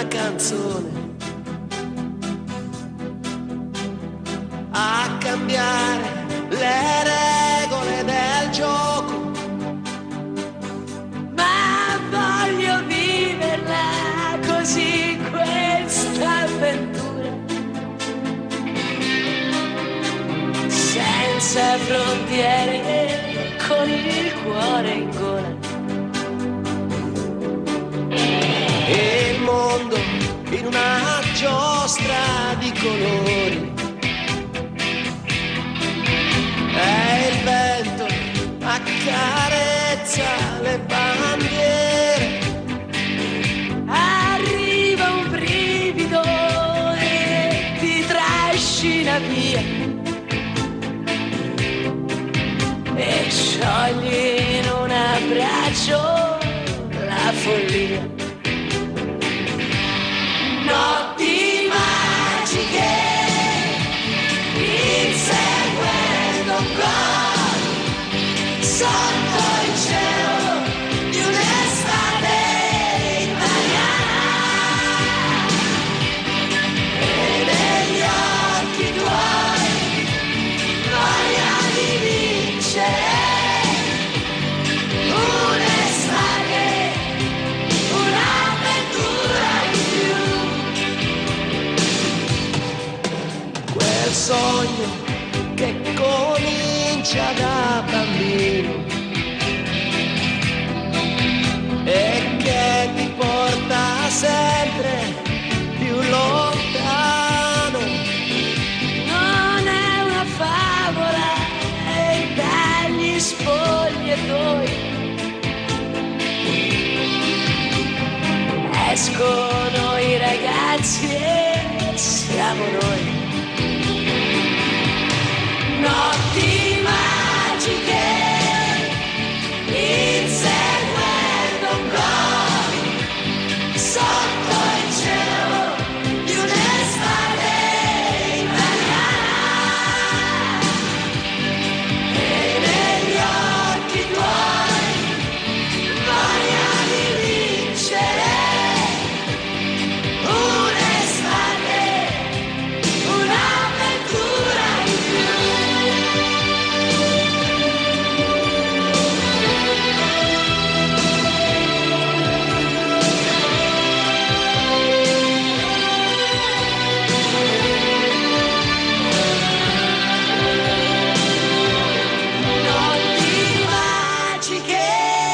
una canzone, a cambiare le regole del gioco, ma voglio viverla così questa avventura, senza frontiere, con il cuore in gola. E il mondo in una giostra di colori, e il vento accarezza le bandiere, arriva un brivido e ti trascina via, e sciogli in un abbraccio la follia. Notti magiche, inseguendo un gol, sotto il cielo di un'estate italiana, e negli occhi tuoi voglia di vincere, un'estate, un'avventura in più. Quel sogno che comincia da bambino e che ti porta sempre più lontano, non è una favola, è dagli spogliatoi escono i ragazzi e siamo noi. Notti magiche, inseguendo un gol, sotto il cielo di un'estate italiana, e negli occhi tuoi voglia di vincere, un'estate, un'avventura in più. Notti magiche,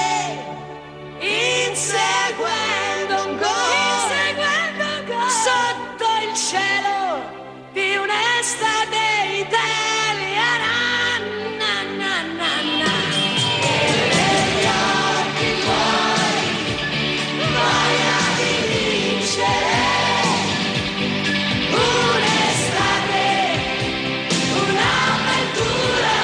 inseguendo un gol, sotto il cielo di un'estate italiana, na, na, na, na. E negli occhi tuoi voglia di vincere, un'estate, un'avventura.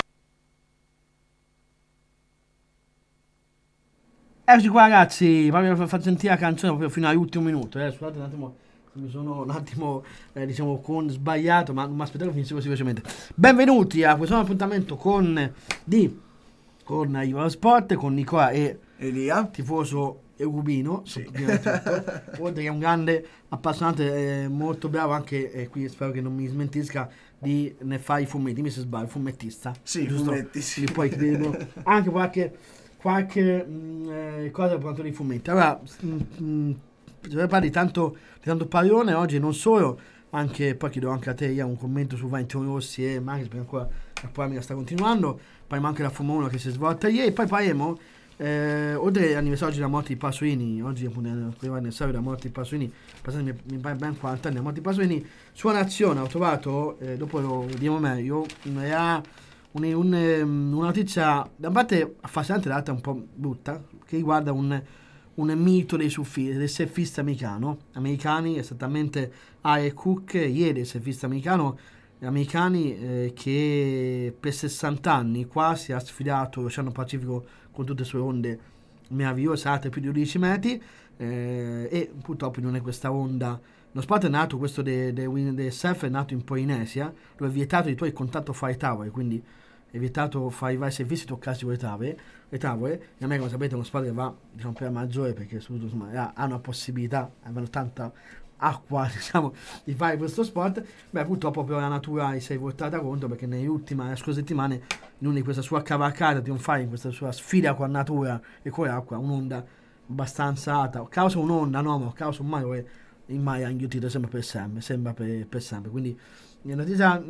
Eccoci qua ragazzi, proprio per far sentire la canzone proprio fino all'ultimo minuto, scusate un attimo, mi sono un attimo diciamo sbagliato, ma non mi aspettavo finisse così velocemente. Benvenuti a questo nuovo appuntamento con Ivo Sport, con Nicola e Elia. tifoso eugubino, Sì. oltre che un grande appassionante, molto bravo anche, qui spero che non mi smentisca, ne fa i fumetti, mi se sbaglio, fumettista. Sì, giusto? fumetti, sì. Quindi poi credo anche qualche cosa per quanto riguarda i fumetti. Allora, se parli di tanto pallone oggi, non solo, anche poi chiedo anche a te un commento su Valentino Rossi e Maris, perché ancora la polemica sta continuando. Parliamo anche della Formula 1 che si è svolta ieri, poi parliamo oltre all'anniversario della morte di Pasolini, oggi appunto è l'anniversario della morte di Pasolini, passati mi pare ben 40 anni della morte di Pasolini. Su Nazione ho trovato, dopo lo vediamo meglio, era una notizia da parte affascinante, dall'altra un po' brutta, che riguarda un mito del surfista americani, esattamente Ray Cook, ieri il surfista americani che per 60 anni quasi ha sfidato l'Oceano Pacifico con tutte le sue onde meravigliose, alte più di 12 metri, e purtroppo non è questa onda. Lo sport è nato, questo del surf è nato in Polinesia, dove è vietato di il contatto fra i tavoli, quindi evitato fare i vari servizi, toccarsi le tavole. E a me, come sapete, è uno sport che va, diciamo, per la maggiore, perché soprattutto insomma, hanno la possibilità, hanno tanta acqua, diciamo, di fare questo sport. Beh, purtroppo però la natura si è voltata contro, perché nelle scorse settimane, in questa sua cavalcata trionfale, in questa sua sfida con la natura e con l'acqua, un'onda abbastanza alta, causa un'onda, no, ma causa un mare, il mare ha inghiottito sempre per sempre. Quindi la notizia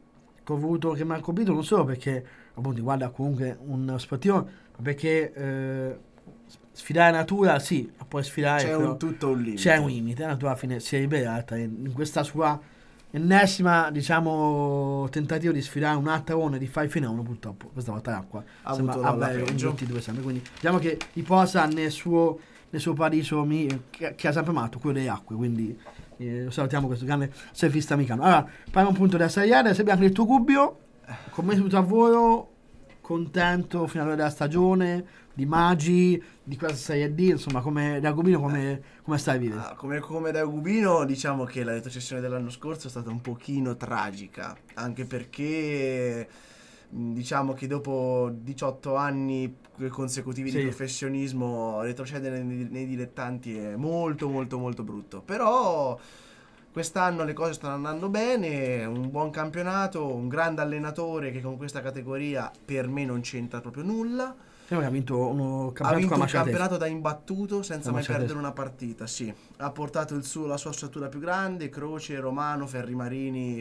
che mi ha colpito non solo perché appunto riguarda comunque un sportivo, ma perché sfidare la natura, sì, puoi sfidare, c'è però tutto un limite. c'è un limite, la natura alla fine si è liberata in questa sua ennesima, diciamo, tentativo di sfidare un'altra onda, di fare il fenomeno. Purtroppo questa volta l'acqua Ha sembra avuto la avere peggio. due sempre, quindi diciamo che riposa nel suo paradiso che ha sempre amato, quello delle acque, quindi lo salutiamo, questo grande surfista americano. Allora, parliamo appunto della Serie A. Sappiamo anche il tuo Gubbio, come è tutto a volo, contento fino all'ora della stagione, di Maggi, di questa Serie D, insomma, come da Gubino, come stai vivendo? Come da Gubino, diciamo che la retrocessione dell'anno scorso è stata un pochino tragica, anche perché diciamo che dopo 18 anni consecutivi di professionismo retrocedere nei dilettanti è molto molto molto brutto. Però quest'anno le cose stanno andando bene, un buon campionato, un grande allenatore che con questa categoria per me non c'entra proprio nulla. Sembra che ha vinto un campionato da imbattuto senza mai perdere una partita, sì. Ha portato la sua ossatura più grande, Croce, Romano, Ferrimarini,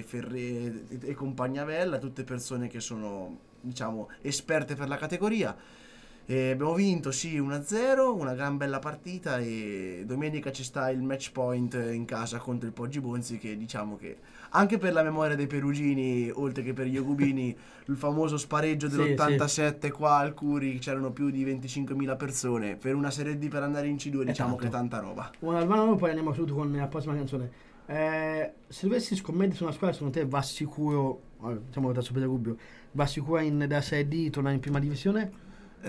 e Compagnavella, tutte persone che sono, diciamo, esperte per la categoria. E abbiamo vinto, sì, 1-0, una gran bella partita, e domenica ci sta il match point in casa contro il Poggi Bonzi, che diciamo che anche per la memoria dei perugini, oltre che per gli ogubini, il famoso spareggio dell'87 qua al Curi, c'erano più di 25.000 persone, per una Serie D per andare in C2 diciamo che è tanta roba. Buon Albano, poi andiamo subito con la prossima canzone. Se dovessi scommettere su una squadra, secondo te va sicuro, diciamo da Super Gubbio, va sicuro da Serie D, tornare in prima divisione?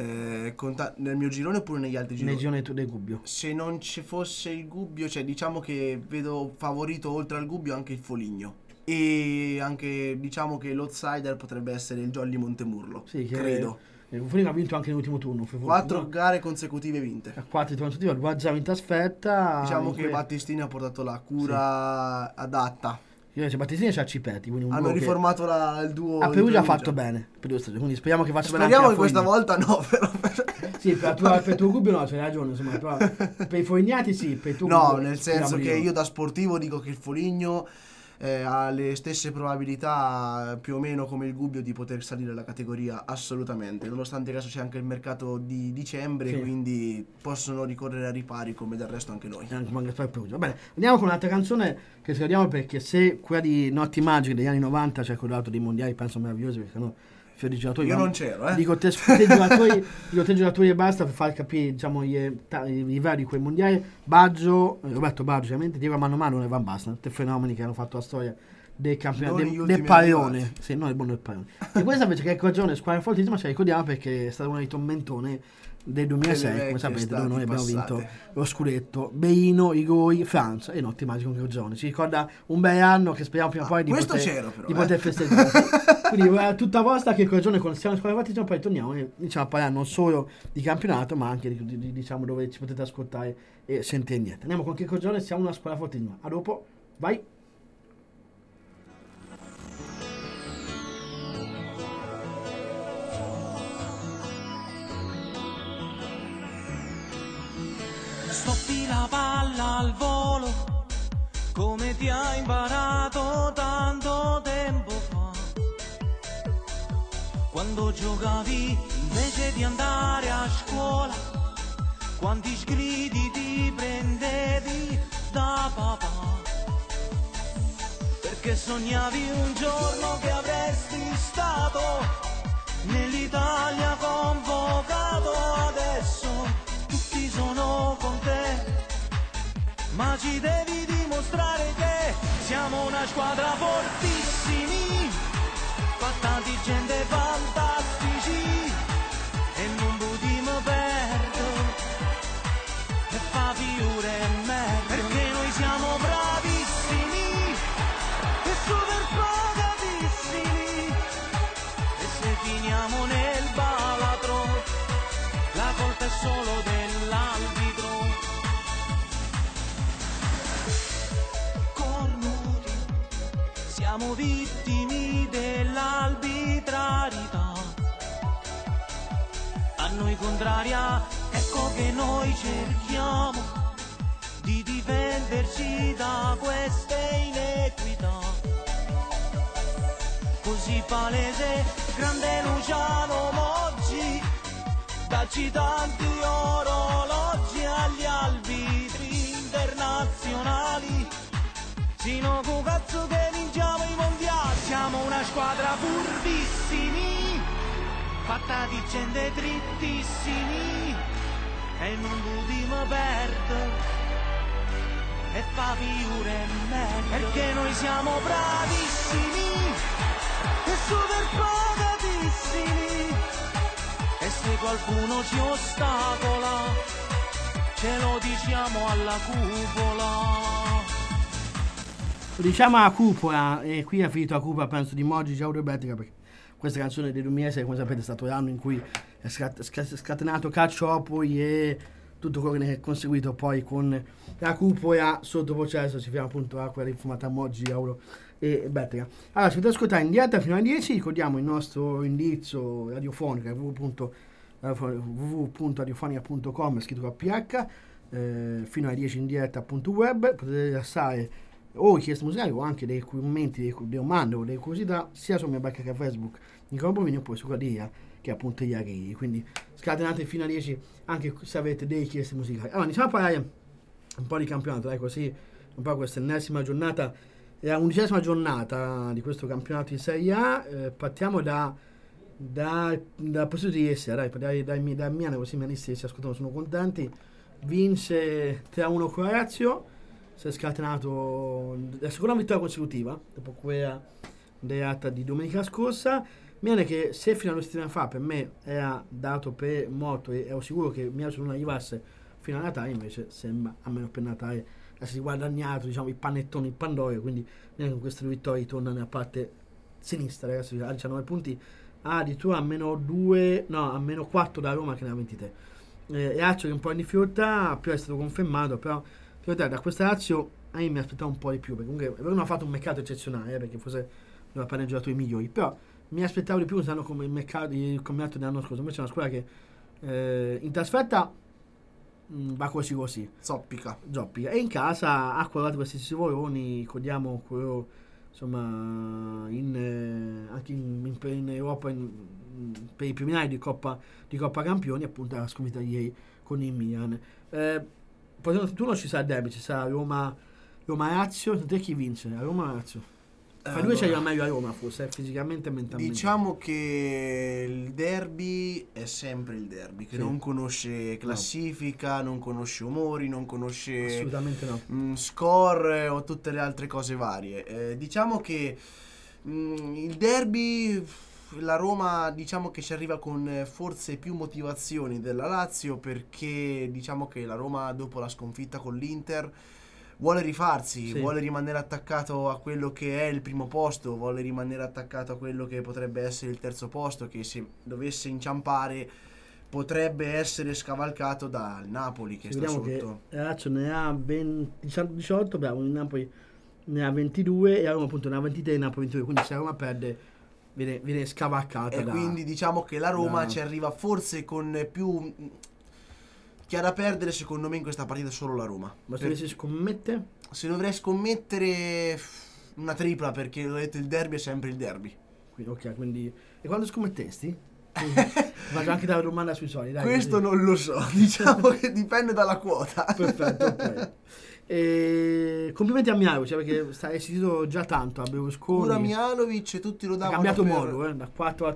Nel mio girone oppure negli altri gironi? Nel girone del Gubbio. Se non ci fosse il Gubbio, cioè diciamo che vedo favorito oltre al Gubbio anche il Foligno, e anche diciamo che l'outsider potrebbe essere il Jolly Montemurlo, sì, credo. Il Foligno ha vinto anche nell'ultimo turno, 4 gare consecutive vinte, 4 consecutive, il Guazza in trasferta. Diciamo che Battistini ha portato la cura adatta. Battistini c'ha Cipetti, hanno riformato il duo. A Perugia ha fatto bene per 2 stagioni, quindi speriamo che faccia bene. Speriamo che questa volta no, però. Sì, per il tuo Gubbio no, c'hai ragione, insomma, però per i Foglignati sì, per il tuo no, Gubbio, nel senso che io da sportivo dico che il Foligno ha le stesse probabilità più o meno come il Gubbio di poter salire la categoria, assolutamente, nonostante adesso c'è anche il mercato di dicembre, sì, quindi possono ricorrere a ripari come del resto anche noi. Va bene, andiamo con un'altra canzone che scriviamo, perché se quella di Notti Magiche degli anni 90 c'è quell'altro dei mondiali, penso meravigliosi, perché no fiori di giocatori. Io non c'ero, Dico te giocatori e basta, per far capire, diciamo, i vari di quei mondiali. Baggio, Roberto Baggio, ovviamente, Diego Mano Mano e Van Basten, tutti fenomeni che hanno fatto la storia del campionato del Paione. Sì, non il buono del Paione. E questa invece che è cogione squadra fortissima, ce la ricordiamo perché è stata una dei tormentone del 2006, come sapete, dove noi abbiamo vinto lo scudetto. Beino, Igoi, Francia e Notti Magiche con Cogione. Ci ricorda un bel anno che speriamo prima o poi di poter festeggiare. Quindi tutta vostra che Cogione con siamo squadra fortissima, poi torniamo e diciamo a parlare non solo di campionato, ma anche di diciamo dove ci potete ascoltare e sentire niente. Andiamo con che Cogione, siamo una squadra fortissima. A dopo, vai! Stoppi la palla al volo, come ti ha imparato tanto tempo fa. Quando giocavi invece di andare a scuola, quanti sgridi ti prendevi da papà. Perché sognavi un giorno che avresti stato nell'Italia convocato. Adesso tutti sono con te, ma ci devi dimostrare che siamo una squadra fortissimi, fatta di gente fantastici, e non potremo perdere e fa figure e me, perché noi siamo bravissimi e super pagatissimi, e se finiamo è solo dell'arbitro. Cornuti, siamo vittime dell'arbitrarietà. A noi contraria, ecco che noi cerchiamo di difenderci da queste inequità. Così palese, grande Luciano Moggi, dacci tanti orologi agli arbitri internazionali. Sino con cazzo che vinciamo i mondiali. Siamo una squadra furbissimi, fatta di gente drittissimi, e non dobbiamo perdere e fa piure meglio, perché noi siamo bravissimi e super pagatissimi, e se qualcuno ci ostacola ce lo diciamo alla cupola. Lo diciamo a cupola, e qui è finito a cupola, penso, di Moggi Ciao Rebettica, perché questa canzone del 2006, come sapete, è stato l'anno in cui è scatenato Calciopoli e tutto quello che ne è conseguito poi con la cupola sotto processo. Si ferma appunto a quella rifumata Moggi, Auro e Bettica. Allora, ci potete ascoltare in diretta fino alle 10. Ricordiamo il nostro indirizzo radiofonico, www.radiofonica.com, scritto con PH, fino alle 10 in diretta appunto web. Potete lasciare o richieste musicali o anche dei commenti, dei domande o delle curiosità sia sulla mia barca che a Facebook Nicola Bovini, oppure su Radia, che è appunto Iari. Quindi scatenate fino a 10 anche se avete delle richieste musicali. Allora, iniziamo a parlare un po' di campionato, dai, così un po' questa ennesima giornata, la 11ª giornata di questo campionato in Serie A. Partiamo da positivo di essere, dai, da Miano, così i mianisti si ascoltano, sono contenti. Vince 3-1 con la Lazio, si è scatenato la seconda vittoria consecutiva dopo quella data di domenica scorsa. Miane che se fino a 2 settimane fa per me era dato per morto e ero sicuro che Miane non arrivasse fino a Natale, invece sembra, almeno per Natale, essere guadagnato, diciamo, i panettoni, il pandoro, quindi Miane con queste 2 vittorie torna nella parte sinistra, ragazzi, ha 19 punti, ha addirittura a meno 4 da Roma che ne ha 23. Lazio che un po' in difficoltà, più è stato confermato, però da questa Lazio io mi aspettavo un po' di più, perché comunque non ha fatto un mercato eccezionale, perché forse non ha pareggiato giocatori migliori, però mi aspettavo di più, stanno come il campionato dell'anno scorso. Invece è una squadra che in trasferta va così zoppica, e in casa ha quadrato questi sivoroni. Ricordiamo quello, insomma, anche in Europa per i preliminari di Coppa Campioni, appunto la sconfitta ieri con il Milan. Tu non ci sarà il derby, ci sarà Roma-Lazio. Te chi vince? Roma-Lazio? Fra due c'è meglio a Roma, forse, fisicamente e mentalmente. Diciamo che il derby è sempre il derby, che non conosce classifica, non conosce umori, non conosce assolutamente score o tutte le altre cose varie. Diciamo che il derby, la Roma, diciamo che ci arriva con forse più motivazioni della Lazio, perché diciamo che la Roma, dopo la sconfitta con l'Inter, vuole rifarsi, vuole rimanere attaccato a quello che è il primo posto, vuole rimanere attaccato a quello che potrebbe essere il terzo posto, che se dovesse inciampare potrebbe essere scavalcato dal Napoli, che sta sotto. Che la Lazio ne ha 18, bravo, il Napoli ne ha 22 e la Roma appunto ne ha 23 e il Napoli 22, quindi se la Roma perde viene scavalcata. E quindi diciamo che la Roma ci arriva forse con più... Chi ha da perdere secondo me in questa partita è solo la Roma. Ma se dovessi scommettere? Se dovrei scommettere una tripla, perché ho detto il derby è sempre il derby. Quindi e quando scommettesti? Faccio anche dare domanda sui soldi, dai. Questo così non lo so, diciamo che dipende dalla quota. Perfetto, ok. Complimenti a Mihajlovic, perché è sentito già tanto a Berlusconi. Pure Mihajlovic e tutti lo davano. Ha cambiato modo, da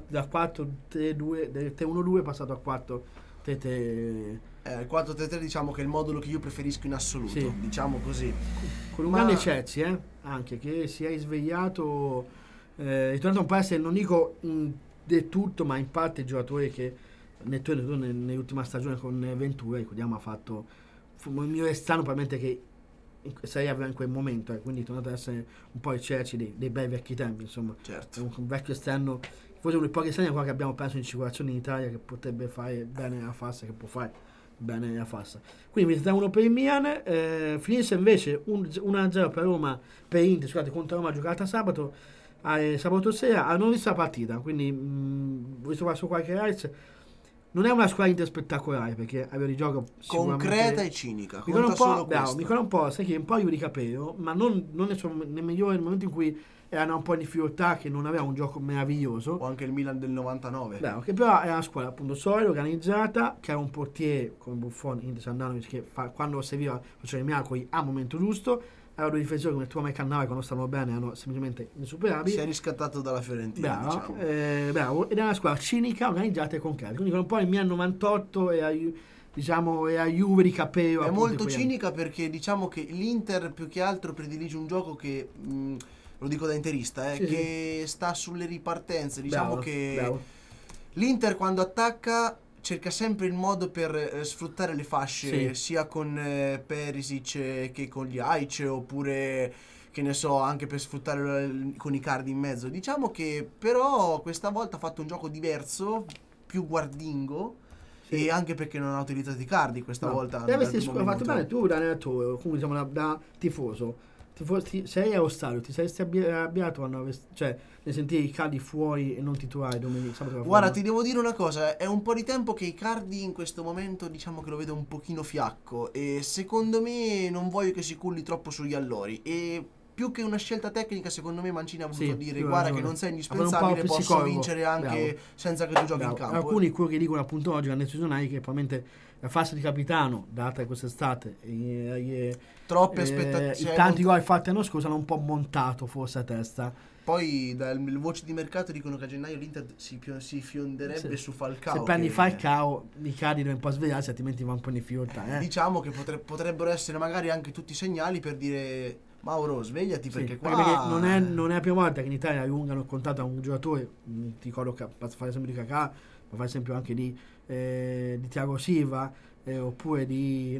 4-3-2 è passato a 4-3-3. Il 4-3-3 diciamo che è il modulo che io preferisco in assoluto, diciamo così. Con un grande Chelsea, anche, che si è risvegliato, è tornato un po' a essere, non dico del tutto, ma in parte il giocatore che nell'ultima stagione con Ventura, ricordiamo, ha fatto il migliore esterno probabilmente che aveva in quel momento, quindi è tornato ad essere un po' il Chelsea dei bei vecchi tempi, insomma. Certo. Un vecchio esterno forse uno dei pochi segni qua che abbiamo perso in circolazione in Italia, che potrebbe fare bene alla Fassa, che può fare bene alla Fassa. Quindi 3-1 per il Milan. Finisse invece 1-0 per Roma, per Inter, scusate, contro Roma giocata sabato sera. Non visto la partita, quindi ho visto qua su qualche highlights. Non è una squadra Inter spettacolare, perché a livello di gioco concreta e cinica. Mi ricorda un po', sai che un po' io di Capello, ma non nel migliore, nel momento in cui erano un po' in difficoltà, che non aveva un gioco meraviglioso. O anche il Milan del 99. Che però era una squadra appunto solida, organizzata, che aveva un portiere come Buffon, Inter Sandanovic, che quando serviva faceva i miracoli al momento giusto. Aveva due difensori come Tuama e Cannava, che non stanno bene, erano semplicemente insuperabili. Si è riscattato dalla Fiorentina, bravo. Ed è una squadra cinica, organizzata e concreta. Quindi un po' il Milan 98 e a Juve di Capello. È molto cinica perché diciamo che l'Inter più che altro predilige un gioco che, lo dico da interista, che sta sulle ripartenze. Diciamo che l'Inter quando attacca cerca sempre il modo per sfruttare le fasce, sia con Perisic che con gli Aic, oppure che ne so, anche per sfruttare con i Icardi in mezzo. Diciamo che però questa volta ha fatto un gioco diverso, più guardingo, e anche perché non ha utilizzato Icardi questa volta. Deve essere fatto bene tu da allenatore, comunque diciamo da tifoso. Sei allo stadio, ti saresti arrabbiato quando ne sentivi Icardi fuori e non titolare domenica? Guarda, ti devo dire una cosa, è un po' di tempo che Icardi in questo momento diciamo che lo vedo un pochino fiacco, e secondo me non voglio che si culli troppo sugli allori, e più che una scelta tecnica secondo me Mancini ha voluto dire guarda che non sei indispensabile, posso vincere anche senza che tu giochi in campo. Alcuni quelli che dicono appunto oggi hanno deciso che probabilmente la fase di capitano data quest'estate troppe aspettative, tanti gol fatti l'anno scorso hanno un po' montato forse a testa. Poi dalle voci di mercato dicono che a gennaio l'Inter si fionderebbe su Falcao. Se prendi Falcao, Icardi deve un po' svegliarsi, altrimenti va un po' in difficoltà. Diciamo che potrebbero essere magari anche tutti segnali per dire Mauro svegliati, perché qua perché non è la prima volta che in Italia allungano il contratto a un giocatore. Ti ricordo che fare esempio di Kakà, ma fare esempio anche di Thiago Silva, oppure di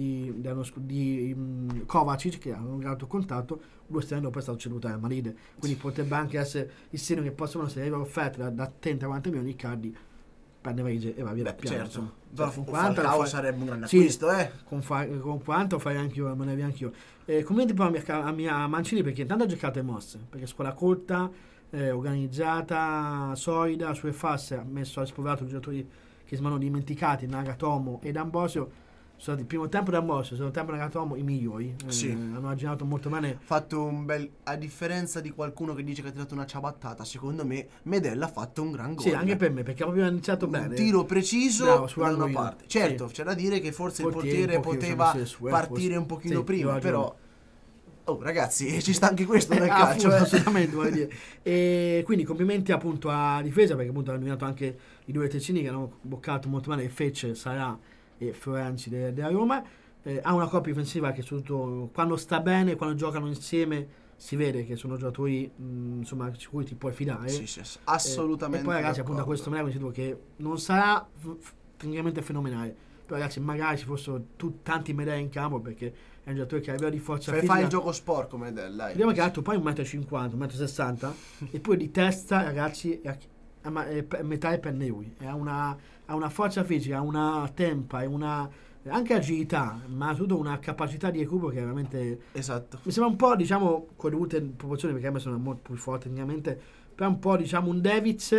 Kovacic, che hanno allungato il contratto. 2 settimane dopo è stato ceduto a Madrid, quindi potrebbe anche essere il segno che possono essere offerte da 30-40 milioni. Cardi prende valigie e va via. Certo, con quanto sarebbe un grande acquisto, con quanto farei anche io, me ne via anch'io. Complimenti poi a Mancini, perché intanto ha giocato e mosse, perché squadra corta, organizzata, solida, sulle fasse ha messo a sproverato i giocatori che si sono dimenticati, Nagatomo ed Ambrosio. Sono stati il primo tempo d'Ambrosio, il secondo tempo Nagatomo i migliori. Hanno girato molto bene. Fatto un bel, a differenza di qualcuno che dice che ha tirato una ciabattata, secondo me Medella ha fatto un gran gol. Sì, anche per me, perché proprio ha iniziato bene. Un tiro preciso da una parte. Certo, c'è da dire che forse il portiere poteva partire un pochino prima, però ragazzi, ci sta anche questo nel calcio. Assolutamente, vuol dire. E quindi complimenti appunto a difesa, perché appunto hanno eliminato anche i due terzini che hanno boccato molto bene, Fecce, Sarà e Florenzi della Roma. Ha una coppia difensiva che soprattutto quando sta bene, quando giocano insieme, si vede che sono giocatori insomma su cui ti puoi fidare. Sì, assolutamente. E poi ragazzi appunto a questo maniera dico che non sarà tecnicamente fenomenale, però ragazzi magari ci fossero tanti Medella in campo, perché è un giocatore che a livello di forza fisica fa il gioco sporco Medella. Vediamo che ha altro poi 1,50 m, 1,60 m e poi di testa ragazzi è metà e penne lui, ha una forza fisica, ha una tempa e una anche agilità, ma soprattutto una capacità di recupero che è veramente esatto. Mi sembra un po', diciamo, con dovute proporzioni, perché a me sono molto più forte tecnicamente, però un po', diciamo, un Davids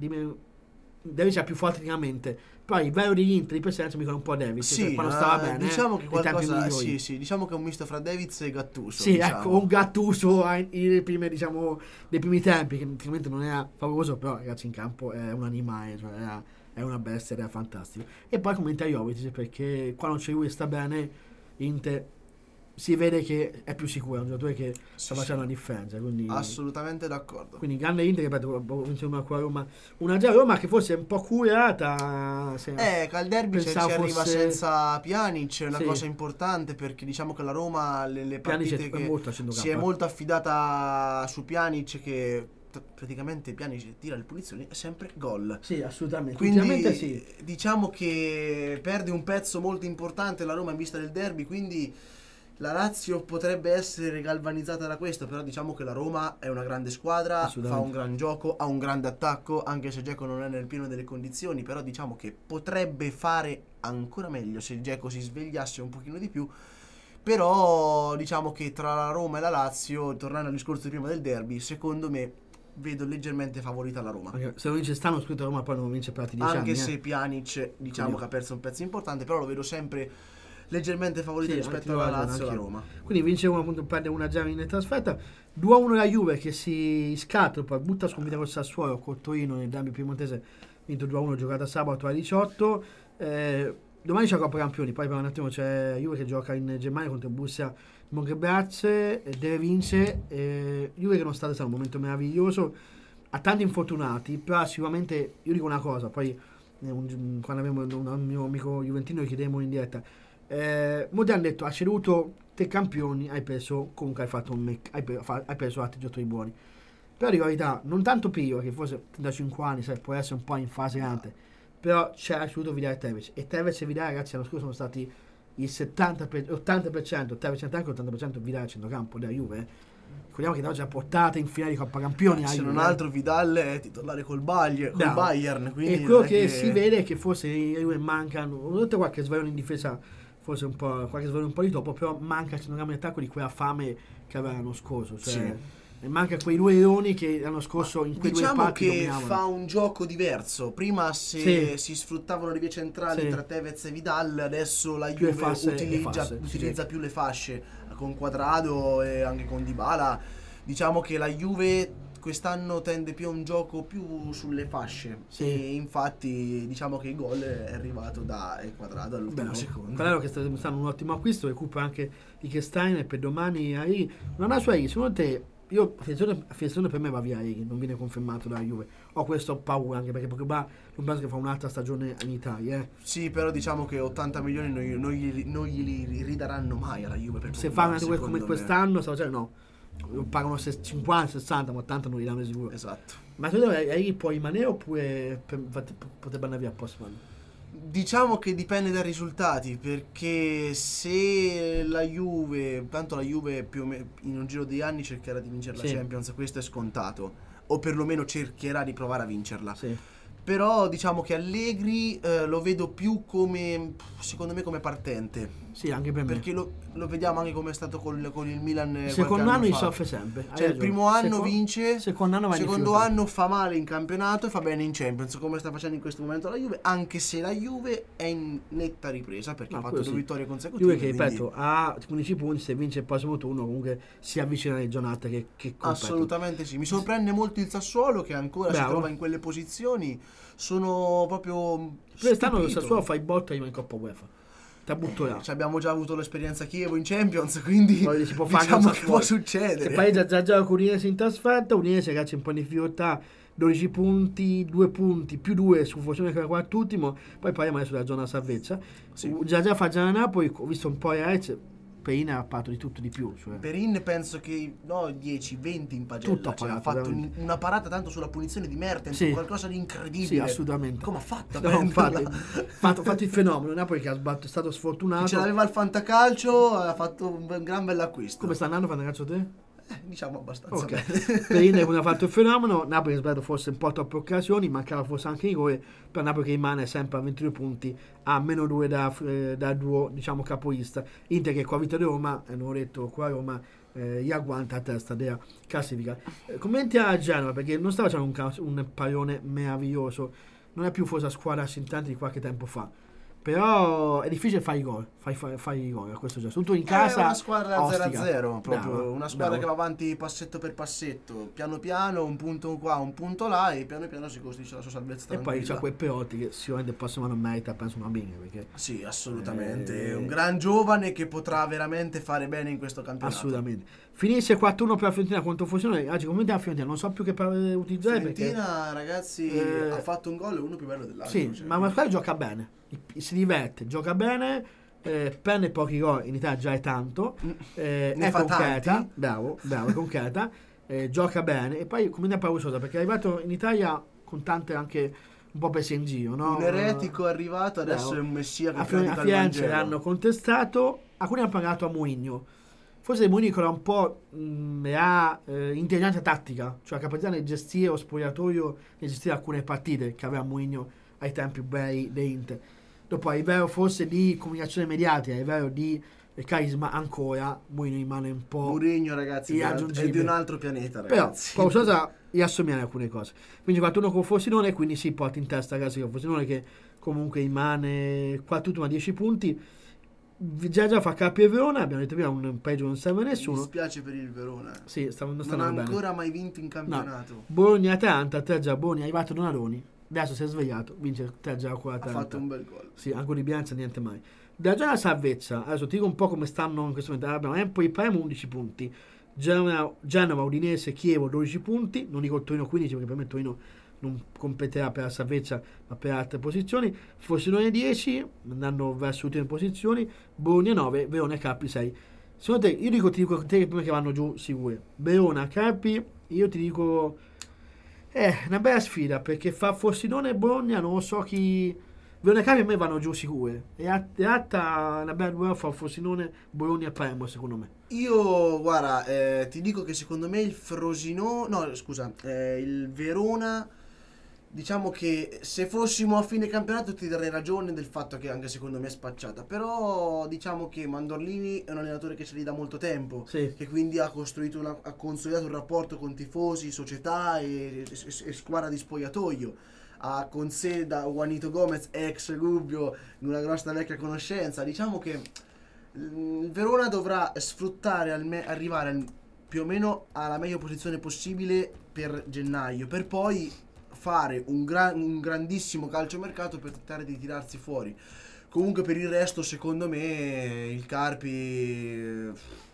è più forte tecnicamente, però il vero di Inter di presenza mi dicono un po' Davids, quando stava bene, diciamo che qualcosa diciamo che è un misto fra Davids e Gattuso, ecco, un Gattuso dei primi tempi, che tecnicamente non era favoloso, però ragazzi in campo è un animale, cioè è una bestia, era fantastico. E poi commenta Jovic, perché quando c'è lui sta bene, Inter si vede che è più sicuro, è un giocatore che sta facendo la differenza, quindi assolutamente d'accordo. Quindi grande Inter, ripeto, vince una Roma, una già Roma che forse è un po' curata, che al derby ci arriva senza Pjanic, è una cosa importante, perché diciamo che la Roma le partite che si è molto affidata su Pjanic, che praticamente Pjanic tira le punizioni è sempre gol. Sì, assolutamente. Quindi diciamo che perde un pezzo molto importante la Roma in vista del derby, quindi La Lazio potrebbe essere galvanizzata da questo, però diciamo che la Roma è una grande squadra, fa un gran gioco, ha un grande attacco, anche se Dzeko non è nel pieno delle condizioni, però diciamo che potrebbe fare ancora meglio se Dzeko si svegliasse un pochino di più. Però diciamo che tra la Roma e la Lazio, tornando al discorso di prima del derby, secondo me vedo leggermente favorita la Roma. Anche se non vince stanno scritto Roma, poi non vince per altri 10 anni. Anche se Pjanic diciamo che ha perso un pezzo importante, però lo vedo sempre leggermente favorito rispetto alla Lazio e alla Roma. Quindi vince 1 punto, perde 1-0 in trasferta. 2-1 la Juve che si scatto, poi butta sconfitta col Sassuolo, col Torino nel derby piemontese, vinto 2-1, giocata sabato alle 18. Domani c'è la Coppa Campioni, poi per un attimo c'è Juve che gioca in Germania contro il Borussia Mönchengladbach, deve vincere. Juve che non sta stato un momento meraviglioso, ha tanti infortunati, però sicuramente io dico una cosa, poi quando abbiamo un mio amico juventino gli chiedemmo in diretta, molti hanno detto: hai ceduto te campioni, hai perso, comunque hai fatto hai perso altri giocatori buoni. Però di verità, non tanto Pio, che forse 35 anni può essere un po' in fase grande, però c'è assoluto Vidal e Tevez, e Tevez e Vidal, ragazzi, l'anno scorso sono stati il 80%, Tevez anche l'80% Vidal a centrocampo della Juve. Ricordiamo che da oggi ha portata in finale di Coppa Campioni. Se non altro Vidal è titolare col Bayern, quindi e quello che si vede è che forse i Juve mancano, oltre qualche sbaglio in difesa, forse un po' qualche sbaglio un po' di topo, però manca il centrocampo di attacco di quella fame che aveva l'anno scorso, cioè sì. E manca quei due leoni che l'anno scorso in quei due parti dominavano. Diciamo che fa un gioco diverso. Prima si sfruttavano le vie centrali tra Tevez e Vidal, adesso la Juve utilizza più le fasce con Quadrado e anche con Dybala. Diciamo che la Juve quest'anno tende più a un gioco più sulle fasce, e infatti diciamo che il gol è arrivato da Quadrado all'ultimo secondo. Quadrado che sta dimostrando un ottimo acquisto, recupera anche Liechtenstein, e per domani non ha sua secondo te? Io Fiesone per me va via, non viene confermato dalla Juve. Ho questo paura, anche perché Pogba non penso che fa un'altra stagione in Italia. Sì, però diciamo che 80 milioni non glieli ridaranno mai alla Juve. Per se fanno come quest'anno, no, pagano 50, 60, ma 80 non gli danno sicuro. Esatto. Ma tu puoi rimanere oppure potrebbe andare via al prossimo anno? Diciamo che dipende dai risultati, perché se la Juve, tanto la Juve più o meno in un giro di anni cercherà di vincere la Champions, questo è scontato, o perlomeno cercherà di provare a vincerla. Però diciamo che Allegri lo vedo più come, secondo me, come partente. Sì, anche per me. Perché lo vediamo anche come è stato con il Milan. Secondo anno gli soffre sempre. Cioè il primo anno vince, secondo anno fa male in campionato e fa bene in Champions, come sta facendo in questo momento la Juve, anche se la Juve è in netta ripresa, perché ha fatto 2 vittorie consecutive. Juve che, ripeto, ha 15 punti, se vince il prossimo turno comunque si avvicina alle giornate che competono. Assolutamente sì. Mi sorprende molto il Sassuolo, che ancora si trova in quelle posizioni. Sono proprio quest'anno il Sassuolo fa i botta in Coppa UEFA. Abbiamo già avuto l'esperienza a Chievo in Champions, quindi si può fare, diciamo che può succedere. Se pareggia già con Udinese in trasferta, Udinese ragazzi un po' di difficoltà, 12 punti, 2 punti più 2 su Frosinone che era quart'ultimo. Poi parliamo adesso della zona salvezza. Già fa già Napoli, ho visto un po' Perin ha parlato di tutto di più, Perin penso che 10-20 in pagella, ha fatto una parata tanto sulla punizione di Mertens, qualcosa di incredibile. Sì, assolutamente. Come ha fatto? Fatto il fenomeno. Napoli che è stato sfortunato. Ce l'aveva il fantacalcio, ha fatto un gran bell'acquisto. Come sta andando il fantacalcio te? Diciamo abbastanza bene. Perin ha fatto il fenomeno. Napoli ha sbagliato forse un po' troppe occasioni, mancava forse anche i gol, per Napoli che rimane sempre a 22 punti, a meno 2 da duo, diciamo, capolista. Inter che qua vittoria Roma, hanno detto qua Roma gli agguanta a testa della classifica. Commenti a Genova, perché non stava facendo un pallone meraviglioso, non è più forse la squadra assintante di qualche tempo fa. Però è difficile fare i gol, fai i gol a questo gioco. Tutto in casa. È una squadra 0-0, proprio bravo, una squadra che va avanti passetto per passetto, piano piano, un punto qua, un punto là, e piano piano si costruisce la sua salvezza tranquilla. E poi c'è quei Perotti che sicuramente il prossimo anno merita, penso, una bene, perché sì, assolutamente, è un gran giovane che potrà veramente fare bene in questo campionato. Assolutamente. Finisce 4-1 per la Fiorentina contro Frosinone. Oggi commenti la Fiorentina, non so più che parole utilizzare. Fiorentina, perché, ragazzi, ha fatto un gol, uno più bello dell'altro. Sì, ma la squadra gioca bene, si diverte, gioca bene, prende pochi gol, in Italia già è tanto, è concreta, bravo, è concreta, gioca bene, e poi comunità pausosa, perché è arrivato in Italia con tante anche un po' presi in giro, no? Un eretico arrivato, adesso Bravo. è un messia che A predica il Firenze Vangelo. l'hanno contestato, alcuni hanno pagato a Mourinho. Forse Mourinho era un po' intelligenza tattica, cioè la capacità di gestire lo spogliatoio e gestire alcune partite che aveva Mourinho ai tempi bei di Inter. Dopo a livello forse di comunicazione mediatica, a livello di carisma ancora Mourinho rimane un po' Mourinho, ragazzi, è di irraggiungibile. un altro pianeta, Però ragazzi. qualcosa gli assomiglia alcune cose. Quindi 4-1 con Frosinone, quindi si porta in testa la classifica Frosinone che comunque rimane qua tutto a 10 punti. Già fa Carpi e Verona, abbiamo detto prima un pareggio non serve a Mi nessuno. dispiace per il Verona. Sì, non Non ha stanno bene. ancora mai vinto in campionato. Bologna-Atalanta, 3-0 Bologna, è arrivato Donadoni, adesso si è svegliato, vince 3-0 con Ha l'Atalanta. fatto un bel gol. Sì, ancora di Bianza, niente mai. Dalla giornata salvezza, adesso ti dico un po' come stanno in questo momento. Abbiamo Empoli, Palermo 11 punti, Genova, Udinese, Chievo 12 punti, non dico il Torino 15 perché per me il Torino non competerà per la salvezza ma per altre posizioni. Frosinone 10, andando verso le ultime posizioni, Bologna 9, Verona e Carpi 6. Secondo te, io ti dico te prima che vanno giù sicure. Verona, Carpi, io ti dico una bella sfida perché fa Frosinone e Bologna, non lo so chi. Verona e Carpi a me vanno giù sicure. E Atta una bella duello fa Frosinone, Bologna e Palermo secondo me. Io, guarda, ti dico che secondo me il Frosinone... No, scusa, il Verona... Diciamo che se fossimo a fine campionato ti darei ragione del fatto che anche secondo me è spacciata. Però diciamo che Mandorlini è un allenatore che c'è lì da molto tempo. Sì. Che quindi ha consolidato un rapporto con tifosi, società e squadra di spogliatoio. Ha con sé da Juanito Gomez, ex Gubbio, una grossa vecchia conoscenza. Diciamo che il Verona dovrà sfruttare, arrivare più o meno alla meglio posizione possibile per gennaio, per poi fare un grandissimo calciomercato per tentare di tirarsi fuori. Comunque per il resto secondo me il Carpi,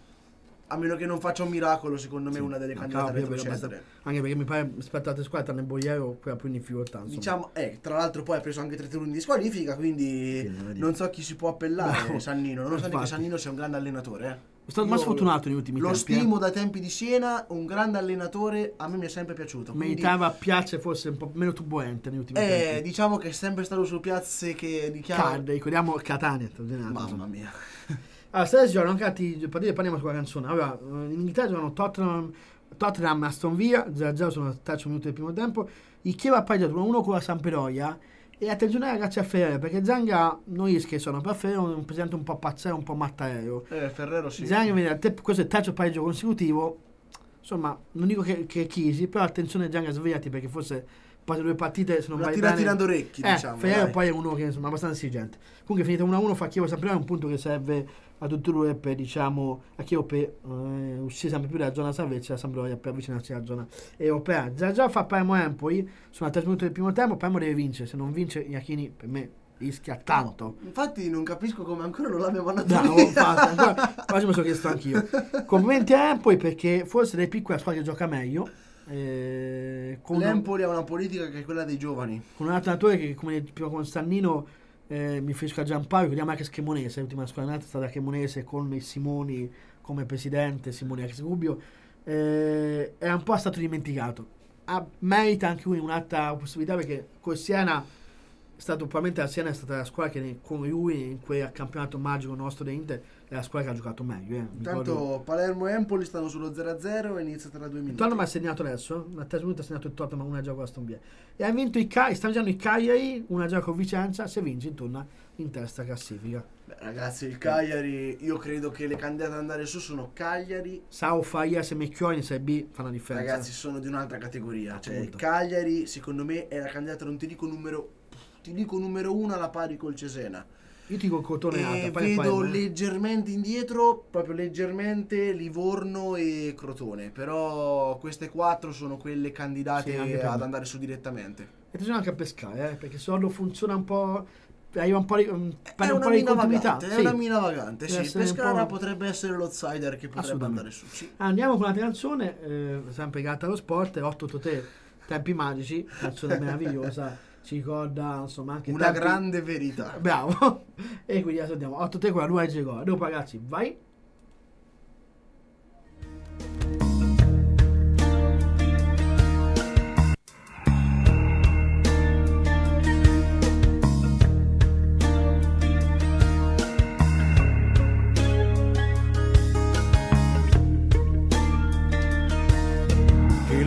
a meno che non faccia un miracolo, secondo me è una delle candidate a retrocedere. Anche perché mi pare rispetto a altre squadre tranne Bogliero quella più in difficoltà, insomma. Diciamo, tra l'altro poi ha preso anche 3 turni di squalifica, quindi non so chi si può appellare. No, Sannino, nonostante che infatti. Sannino sia un grande allenatore. È stato más fortunato negli ultimi Lo tempi. stimo da tempi di Siena, un grande allenatore, a me mi è sempre piaciuto. Quindi, Meritava piazze forse un po' meno turbolente negli ultimi tempi. diciamo che è sempre stato su piazze che Card, ricordiamo Catania. Mamma mia. Allora, stasera si giocano anche parliamo sulla canzone. Allora, in Inghilterra giocano Tottenham Aston Villa, 0-0 sono al terzo minuto del primo tempo. Il Chievo ha pareggiato 1-1 con la Sampdoria. E attenzione ragazzi a Ferrero, perché Zanga non rischia sono per Ferrero un presidente un po' pazzero, un po' mattarello. Ferrero sì. Zanga, questo è il terzo pareggio consecutivo. Insomma, non dico che chisi, però attenzione Zanga, svegliati perché forse poi 2 partite se non vai bene tirando orecchi, diciamo. Ferrero dai. poi è uno che insomma è abbastanza esigente. Comunque finita 1-1 fa Chievo Sampdoria, è un punto che serve a tutti due per diciamo a Chievo per uscire sempre più dalla zona salvezza, a Sampdoria per avvicinarsi alla zona europea. Già fa Palermo Empoli, sono a 3 minuti del primo tempo, Palermo deve vincere, se non vince Iachini per me rischia tanto. Infatti non capisco come ancora non l'abbiamo mandato Bravo, via. infatti, quasi me lo sono chiesto anch'io. Complimenti a Empoli perché forse dei piccoli la squadra che gioca meglio. L'Empoli ha una politica che è quella dei giovani. Con un altro allenatore che come prima con Stannino mi riferisco a Giampaolo, ricordiamo anche Schemonese, l'ultima squadra nata è stata Cremonese con il Simoni come presidente, Simoni ex Gubbio, è un po' stato dimenticato. Merita anche lui un'altra possibilità perché con Siena è stato probabilmente la Siena è stata la squadra che con lui in quel campionato magico nostro di Inter è la squadra che ha giocato meglio. Intanto Palermo e Empoli stanno sullo 0-0 e inizia tra 2 minuti. Il Tottenham ha segnato adesso, a 3 minuti ha segnato il Tottenham 1-0 con Aston Villa. E ha vinto stanno giocando i Cagliari, 1-0 con Vicenza, se vince torna in testa classifica. Beh, ragazzi, il Cagliari, io credo che le candidate ad andare su sono Cagliari. Sao, Faias e Mecchioni in Serie B fanno la differenza. Ragazzi, sono di un'altra categoria. Cioè, il Appunto. Cagliari, secondo me, è la candidata, non ti dico numero 1 alla pari col Cesena. Io ti dico Crotone E alta, poi vedo poi, leggermente indietro, proprio leggermente, Livorno e Crotone. Però queste 4 sono quelle candidate Sì, anche per ad me. andare su direttamente. E bisogna anche a pescare, perché Sordo funziona un po', arriva un po' di, È perde un una po' di mina continuità. vagante, è Sì. una mina vagante. Deve Sì, essere un Pescara po'- potrebbe essere l'outsider che potrebbe Assolutamente. andare su. Sì. Andiamo con un'altra canzone, sempre legata allo sport, 883 Tempi Magici, canzone meravigliosa, ci ricorda insomma anche Una tempi- grande verità. Bravo. E quindi adesso andiamo 8-3 con la nuova Gego. Dopo ragazzi, vai.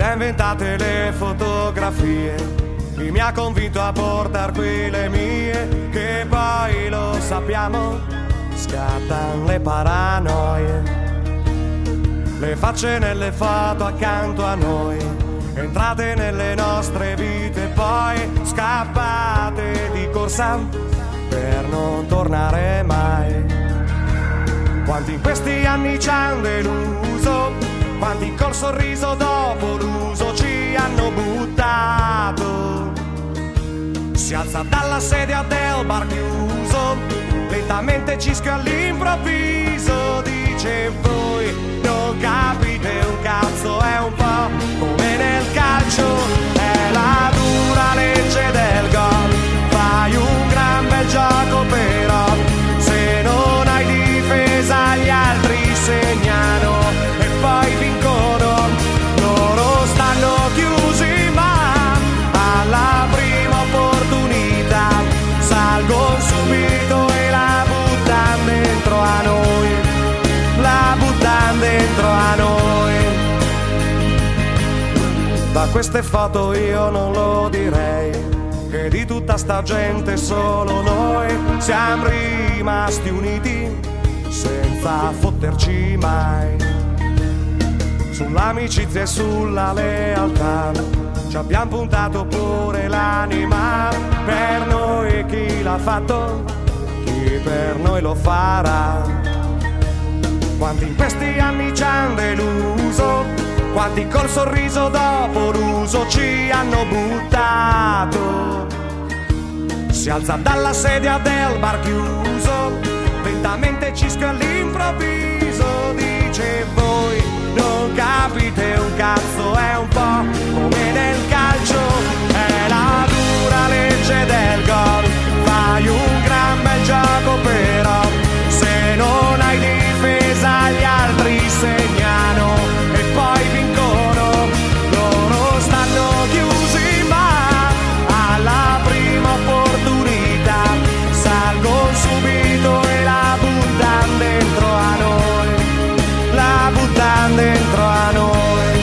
le ha inventate le fotografie, chi mi ha convinto a portar qui le mie, che poi lo sappiamo, scattano le paranoie, le facce nelle foto accanto a noi, entrate nelle nostre vite, poi scappate di corsa per non tornare mai. Quanti in questi anni ci hanno deluso, quanti col sorriso dopo l'uso ci hanno buttato. Si alza dalla sedia del bar chiuso, lentamente cischia all'improvviso, dice voi non capite un cazzo, è un po' come nel calcio, è la dura legge del gol, fai un gran bel gioco però se non hai difesa gli altri segnano e poi vincono, loro stanno chiusi ma alla prima opportunità salgono subito e la buttano dentro a noi, la buttano dentro a noi. Da queste foto io non lo direi, che di tutta sta gente solo noi siamo rimasti uniti senza fotterci mai. Sull'amicizia e sulla lealtà ci abbiamo puntato pure l'anima, per noi chi l'ha fatto, chi per noi lo farà. Quanti in questi anni ci hanno deluso, quanti col sorriso dopo l'uso ci hanno buttato. Si alza dalla sedia del bar chiuso, lentamente cischia all'improvviso, dice voi non capite un cazzo, è un po' come nel calcio, è la dura legge del gol, fai un gran bel gioco però se non hai difesa gli altri segnano e poi vincono, loro stanno chiusi ma alla prima opportunità salgono subito e la buttano dentro a noi, la buttano dentro a noi.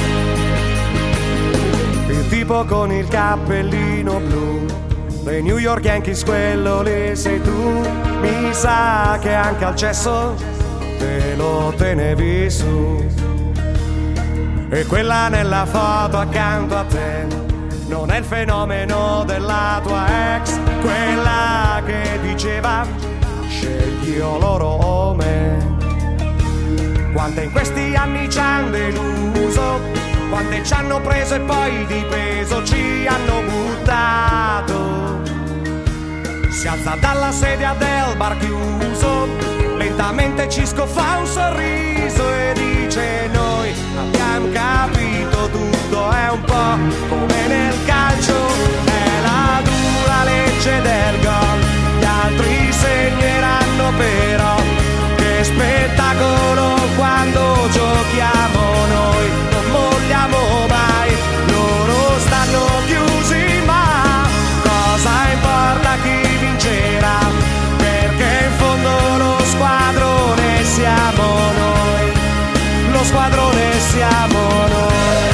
Il tipo con il cappellino blu dei New York Yankees, quello lì sei tu, mi sa che anche al cesso te lo tenevi su. E quella nella foto accanto a te non è il fenomeno della tua ex, quella che diceva scegli o loro o me. Quante in questi anni ci hanno deluso, quante ci hanno preso e poi di peso ci hanno buttato. Si alza dalla sedia del bar chiuso, lentamente Cisco fa un sorriso e dice noi abbiamo capito tutto, è un po' come nel calcio, è la dura legge del gol, gli altri segneranno però, che spettacolo quando giochiamo noi, non molliamo mai, loro stanno chiusi ma cosa importa chi vincerà, perché in fondo lo squadrone siamo noi, lo squadrone siamo noi.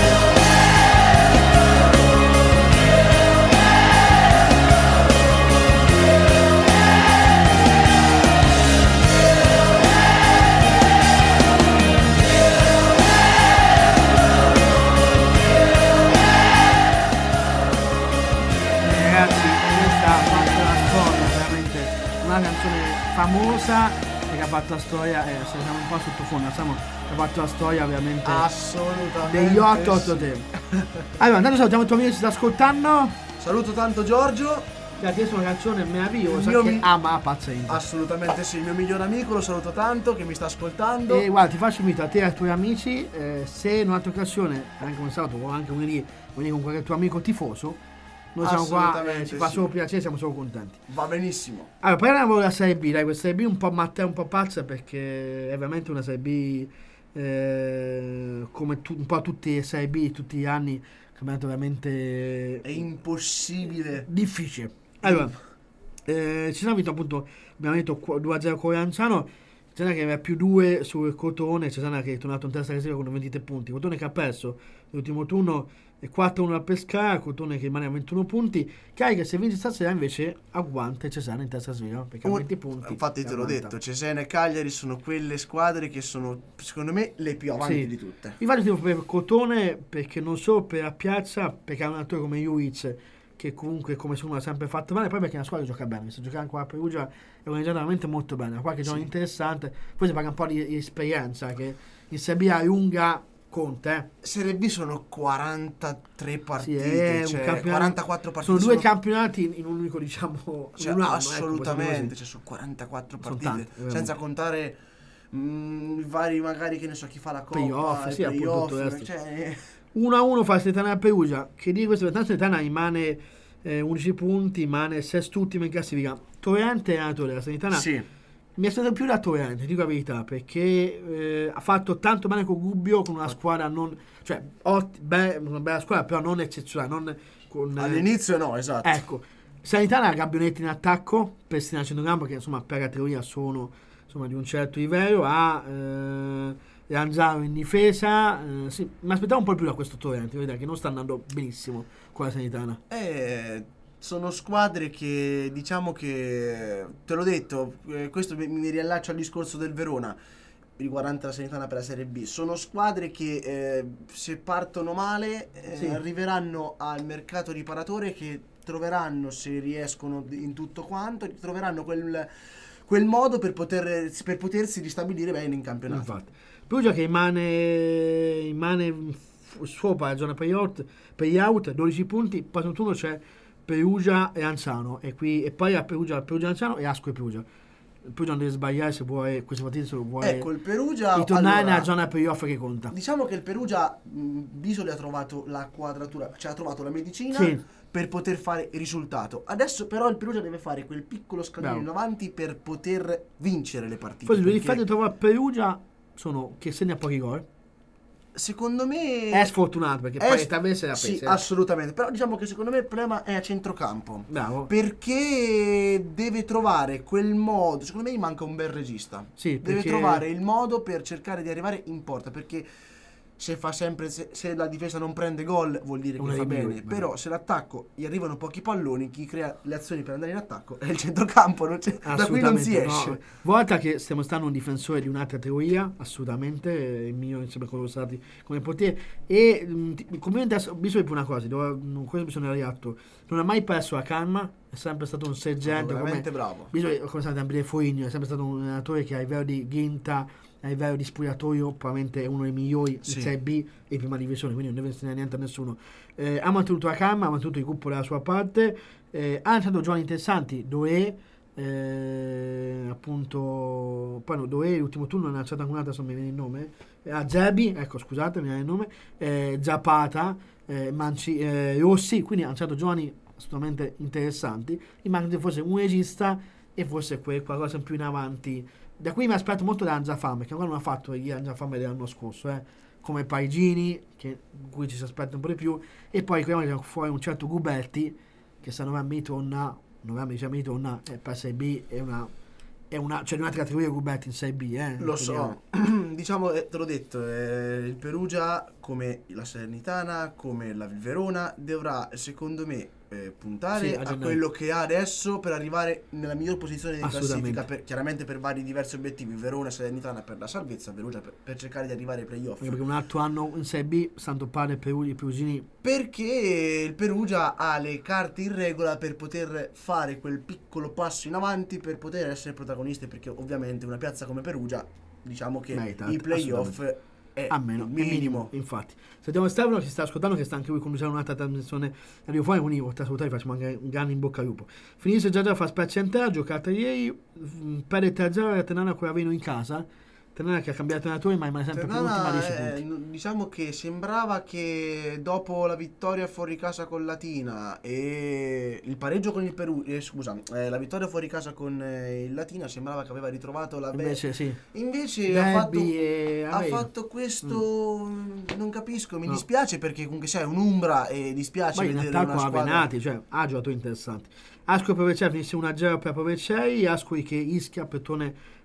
Una canzone famosa che ha fatto la storia, siamo un po' sottofondo, ha fatto la storia ovviamente assolutamente degli 8 tempi. Allora, intanto salutiamo il tuo amico che ci sta ascoltando. Saluto tanto Giorgio, Ti ha chiesto una canzone meravigliosa che ama pazienza. Assolutamente sì, il mio migliore amico, lo saluto tanto, che mi sta ascoltando. E guarda, ti faccio invito a te e ai tuoi amici, se in un'altra occasione, anche un sabato o anche venire con qualche tuo amico tifoso, noi siamo qua, ci fa solo piacere, siamo solo contenti. Va benissimo. Allora, parliamo della Serie B, dai, questa Serie B un po' matta e un po' pazza, perché è veramente una Serie B come un po' tutte le Serie B tutti gli anni, campionato veramente è impossibile, difficile. Allora, ci siamo vinto appunto, abbiamo vinto 2-0 con Lanciano, Cesena che aveva più 2 sul Crotone, Cesena che è tornato in testa classifica con 23 punti, Crotone che ha perso l'ultimo turno 4-1 a Pescara, Crotone che rimane a 21 punti, Carica se vince stasera invece agguanta Cesena in testa classifica perché ha 20 punti. Infatti te l'ho detto, Cesena e Cagliari sono quelle squadre che sono secondo me le più avanti di tutte. Infatti tipo per Crotone, perché non solo per la piazza, perché ha un allenatore come Juic che comunque come secondo me ha sempre fatto bene, poi perché la squadra gioca bene, se giocare qua a Perugia è organizzata veramente molto bene, ha qualche giorno interessante, poi si paga un po' di esperienza che in Serie A lunga conta. Serie B sono 43 partite, Sì, è un 44 partite. Sono 2 campionati in un unico, diciamo, cioè, in un anno, assolutamente, cioè, su 44 partite, tante, senza contare vari magari che ne so chi fa la Coppa, playoff, sì, playoff, tutto il resto. cioè 1-1 fa Salernitana a Perugia, che di questo tanto Salernitana rimane 11 punti, rimane sest'ultima in classifica. Torrente è allenatore della Salernitana. sì. Mi aspettavo più da Torrente, dico la verità, perché ha fatto tanto bene con Gubbio, con una squadra non, cioè una bella squadra, però non eccezionale, non con, All'inizio no, esatto. ecco, Salernitana ha Gabbionetti in attacco, Pestina a centrocampo che insomma per categoria sono insomma di un certo livello, ha Lanzaro in difesa, sì, mi aspettavo un po' più da questo Torrente, che non sta andando benissimo con la Salernitana. Sono squadre che diciamo che te l'ho detto, questo mi riallaccio al discorso del Verona riguardante la Salernitana per la Serie B. Sono squadre che se partono male arriveranno al mercato riparatore, che troveranno, se riescono in tutto quanto, troveranno quel modo per potersi ristabilire bene in campionato. Infatti Perugia che rimane sopra la zona payout 12 punti, poi sul turno c'è Perugia e Anzano e poi a Perugia Anzano e Ascoli Perugia. Il Perugia non deve sbagliare se vuole queste partite, se vuole ecco il Perugia ritornare nella zona playoff che conta. Diciamo che il Perugia Bisoli ha trovato la quadratura, cioè ha trovato la medicina per poter fare risultato. Adesso però il Perugia deve fare quel piccolo scalino in avanti per poter vincere le partite. Forse due difetti che trova Perugia sono che segna pochi gol. Secondo me è sfortunato perché poi talmente la sì, assolutamente. Però diciamo che secondo me il problema è a centrocampo. Bravo. Perché deve trovare quel modo. Secondo me gli manca un bel regista. Sì, deve trovare il modo per cercare di arrivare in porta. Perché se fa sempre se la difesa non prende gol vuol dire che fa bene. Però se l'attacco gli arrivano pochi palloni, chi crea le azioni per andare in attacco è il centrocampo, da qui non si esce. No. Volta che stiamo stando un difensore di un'altra teoria, assolutamente, il mio insieme con stati come portiere. E comunque bisogna dire una cosa, questo bisogna dare atto. Non ha mai perso la calma, è sempre stato un sergente, veramente bravo. Bisogna come sempre Foligno, è sempre stato un allenatore che a livello di grinta, a livello di spogliatoio probabilmente è uno dei migliori in Serie B e prima divisione, quindi non deve insegnare niente a nessuno. Ha mantenuto la calma, ha mantenuto il gruppo dalla sua parte, ha lanciato giovani interessanti, Doe appunto, poi no, Doe l'ultimo turno ha lanciato anche un'altra, se non mi viene il nome, a Zebi, ecco scusate, mi viene il nome, Zapata, Rossi, quindi ha lanciato giovani assolutamente interessanti. Mi manca forse un regista e forse qualcosa in più in avanti. Da qui mi aspetto molto da Anzafame, che ancora non ha fatto gli Anzafame dell'anno scorso, come Parigini, che cui ci si aspetta un po' di più, e poi qui fuori un certo Guberti, che se novembre mi torna, per 6B è una cioè un'altra categoria Guberti in 6B, lo so. Diciamo, te l'ho detto, il Perugia, come la Salernitana, come la Verona, dovrà secondo me puntare a quello che ha adesso per arrivare nella miglior posizione di classifica, chiaramente per vari diversi obiettivi. Verona e Salernitana per la salvezza, Perugia per cercare di arrivare ai playoff, perché un altro anno in 6B Santo Padre i Perugini, perché il Perugia ha le carte in regola per poter fare quel piccolo passo in avanti per poter essere protagonisti, perché ovviamente una piazza come Perugia, diciamo che i playoff è almeno minimo. Infatti sentiamo Stefano che si sta ascoltando, che sta anche lui conducendo un'altra trasmissione da Rio Fuori, quindi oltre a salutare facciamo anche un grande in bocca al lupo. Finisce già fa spezia in terra, giocata ieri, perde 3-0 la Ternana con Aveno in casa. Ternana che ha cambiato allenatore ma rimane sempre più ultima a 10 punti. Diciamo che sembrava che dopo la vittoria fuori casa con Latina e il pareggio con il Perugia, la vittoria fuori casa con il Latina, sembrava che aveva ritrovato la invece ha fatto questo, non capisco, mi dispiace, perché comunque sei un'umbra e dispiace vedere una squadra. Avenati, cioè ha giocatori interessanti. Ascoli per Vercelli finisce 1-0 per Vercelli, Ascoli che ischia Pettone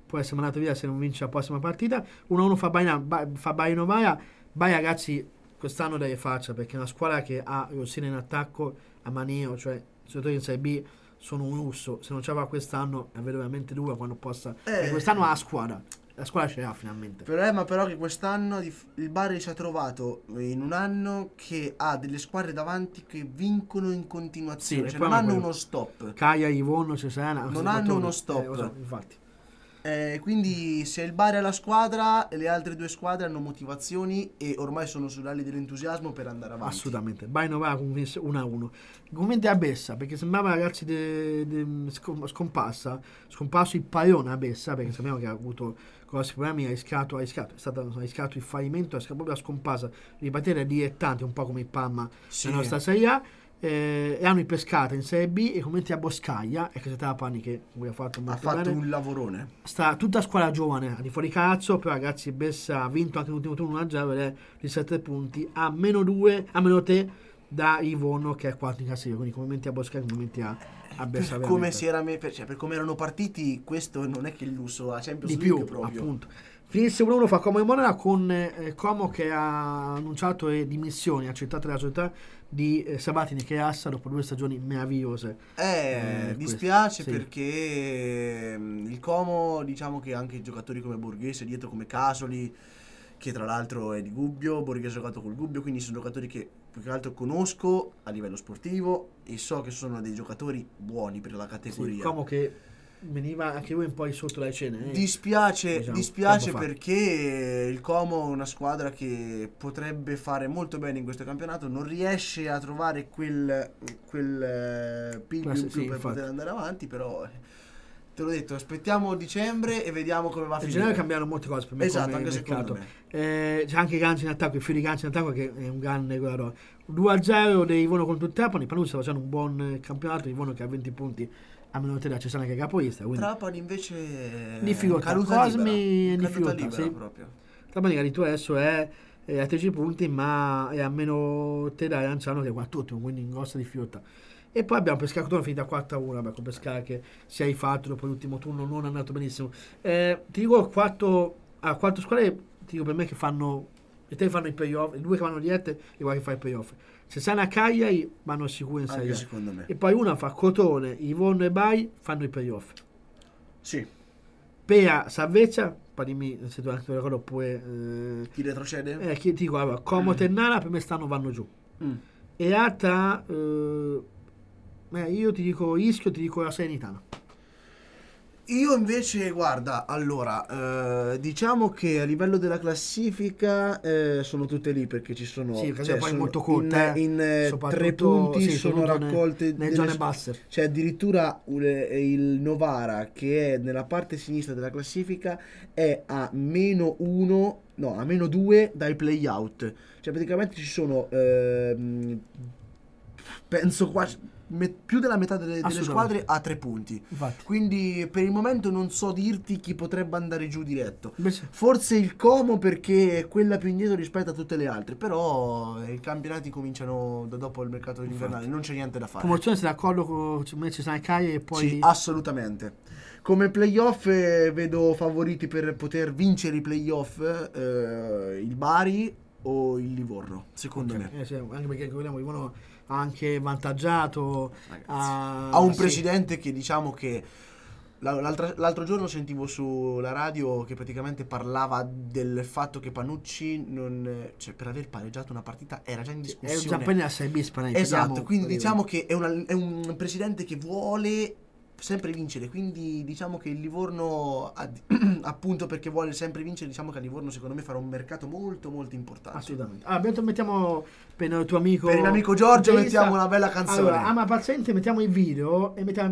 può essere mandato via se non vince la prossima partita. 1-1 fa Bayern Baia. Baia, ragazzi, quest'anno deve farcela, perché è una squadra che ha Rossini in attacco, a Manio, cioè i giocatori in Serie B sono un lusso. Se non ce l'aveva quest'anno è veramente dura quando possa, perché quest'anno ha la squadra ce l'ha finalmente. Però che quest'anno il Bari ci ha trovato in un anno che ha delle squadre davanti che vincono in continuazione, Sì, cioè non hanno uno stop. Cagliari, Livorno, Cesena Non hanno uno stop. Lo so, infatti. Quindi se il Bari ha la squadra, le altre due squadre hanno motivazioni e ormai sono sull'ali dell'entusiasmo per andare avanti. Assolutamente. Bayern va con 1-1. Commenti a Bessa, perché sembrava, ragazzi, scomparso il Paione a Bessa, perché sappiamo che ha avuto grossi problemi, ha rischiato il fallimento, è proprio la scomparsa di partite dilettanti, un po' come il Parma nella nostra Serie A. E hanno il Pescara in Serie B, e commenti a Boscaglia e Casetapani, che ha fatto un lavorone. Sta tutta squadra giovane di fuori calcio, però ragazzi Bessa ha vinto anche l'ultimo turno 1-0 ed è di 7 punti, a -3 da Livorno che è quarto in classifica. Quindi commenti a Boscaglia, commenti a Bessa. Per come erano partiti, questo non è che il lusso a Champions di League più, proprio. appunto. Finisse 1-1 fa Como e Modena, con Como che ha annunciato le dimissioni, ha accettato la società di Sabatini che è Assa dopo 2 stagioni meravigliose. Dispiace sì. Perché il Como, diciamo che anche giocatori come Borghese dietro, come Casoli, che tra l'altro è di Gubbio, Borghese ha giocato col Gubbio, quindi sono giocatori che più che altro conosco a livello sportivo e so che sono dei giocatori buoni per la categoria. Sì, Como che veniva anche lui un po' sotto le scene. Dispiace diciamo, perché il Como è una squadra che potrebbe fare molto bene in questo campionato, non riesce a trovare quel piglio in più per poter andare avanti, però te l'ho detto, aspettiamo dicembre e vediamo come va a finire. In generale cambiano molte cose per me. Esatto, anche secondo me. C'è anche Ganci in attacco, il figlio di Ganci in attacco, che è un grande goleador. 2-0 dei Livorno contro il Trapani. Panuzzi sta facendo un buon campionato, Livorno che ha 20 punti a -3 da Cesana che è capolista. Trapani invece difficoltà, Cosmi in difficoltà, sì. Proprio. Trapani che addirittura adesso è a 13 punti, ma è a -3 da Lanciano che è quart'ultimo, quindi in grossa difficoltà. E poi abbiamo Pescara Crotone finita 4-1, con Pescara che si è rifatto dopo l'ultimo turno, non è andato benissimo. Ti dico 4 squadre, ti dico per me che fanno, e te fanno i playoff, i 2 che vanno dirette e guarda che fa i playoff. Cesana e Cagliari vanno sicuro in Serie A. Secondo me. E poi una fa Crotone, Livorno e Bari fanno i playoff. Sì. Pea, Salvezza, poi dimmi se tu anche lo ricordo, oppure chi retrocede? Chi ti dico, allora, Como e Ternana per me vanno giù. E altra io ti dico Ischio, ti dico la Salernitana. Io invece, guarda, allora, diciamo che a livello della classifica sono tutte lì, perché ci sono, sì, cioè, poi sono molto corte, in 3 punti sono raccolte nelle zone basse. Cioè addirittura il Novara, che è nella parte sinistra della classifica, è a -2 dai play-out. Cioè praticamente ci sono penso quasi più della metà delle squadre a 3 punti. Infatti. Quindi per il momento non so dirti chi potrebbe andare giù diretto. Invece, forse il Como, perché è quella più indietro rispetto a tutte le altre, però i campionati cominciano dopo il mercato invernale, non c'è niente da fare. promozione, sei d'accordo con ci sono i Cagliari e poi sì, assolutamente. Come playoff vedo favoriti per poter vincere i playoff il Bari o il Livorno, secondo me. Sì, anche perché Livorno ha anche vantaggiato, ha un presidente che, diciamo che l'altro giorno sentivo sulla radio che praticamente parlava del fatto che Panucci cioè per aver pareggiato una partita era già in discussione. È già appena sei bispa, esatto, quindi diciamo che è un presidente che vuole sempre vincere, quindi diciamo che il Livorno appunto perché vuole sempre vincere, diciamo che a Livorno secondo me farà un mercato molto molto importante. Assolutamente. Allora, mettiamo per il tuo amico, per il mio amico Giorgio mettiamo una bella canzone. Allora, ama paziente, mettiamo il video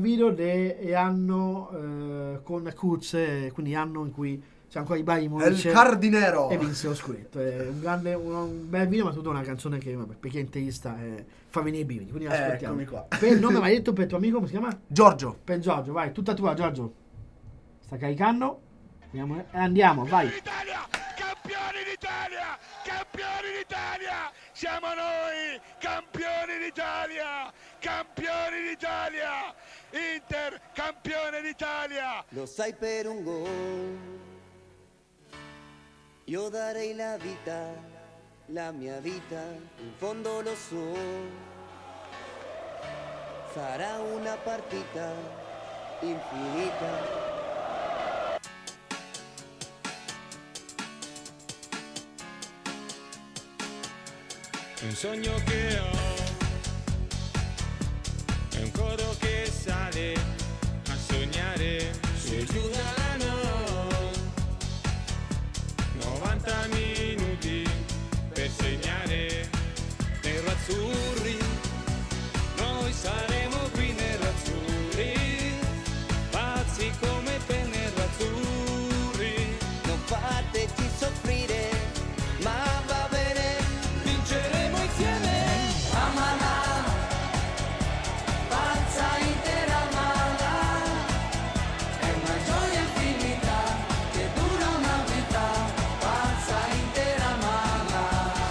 dell'anno con Cruz, quindi anno in cui c'è ancora i Bari El Cardinero e vinse lo scudetto. È un bel video, ma tutta una canzone che per chi è interista fa venire i brividi, quindi ascoltiamo. Eccomi qua. Per il nome mi hai detto, per il tuo amico come si chiama? Giorgio. Per Giorgio, vai, tutta tua Giorgio. Sta caricando. Andiamo, vai. Campioni d'Italia! Campioni d'Italia! Siamo noi! Campioni d'Italia! Campioni d'Italia! Inter campione d'Italia. Lo sai per un gol, io darei la vita, la mia vita, in fondo lo so, sarà una partita infinita. Un sogno che ho, è un coro che sale a sognare su e giù dalla notte. 90 minuti per segnare nerazzurri, noi saremo qui nerazzurri, pazzi come per nerazzurri. Non fateci soffrire, ma va bene, Vinceremo insieme. amala, pazza intera amala, è una gioia infinita che dura una vita, pazza intera amala.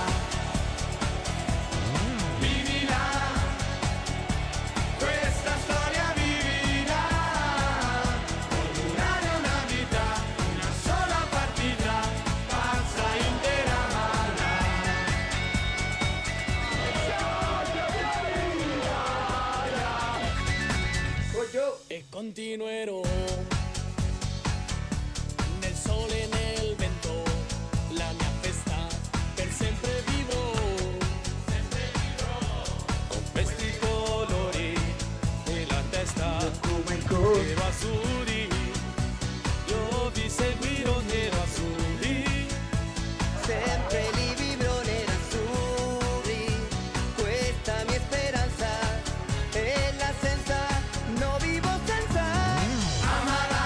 Vivila, questa storia vivila, può durare una vita, una sola partita, pazza intera mala. E continuerò nel sole e nel vento, la mia festa per sempre vivrò, Con questi colori nella testa, nero azzurri, io vi seguirò nero azzurri. Sempre li vivrò nerazzurri, questa mia speranza è l'assenza, non vivo senza. Amala,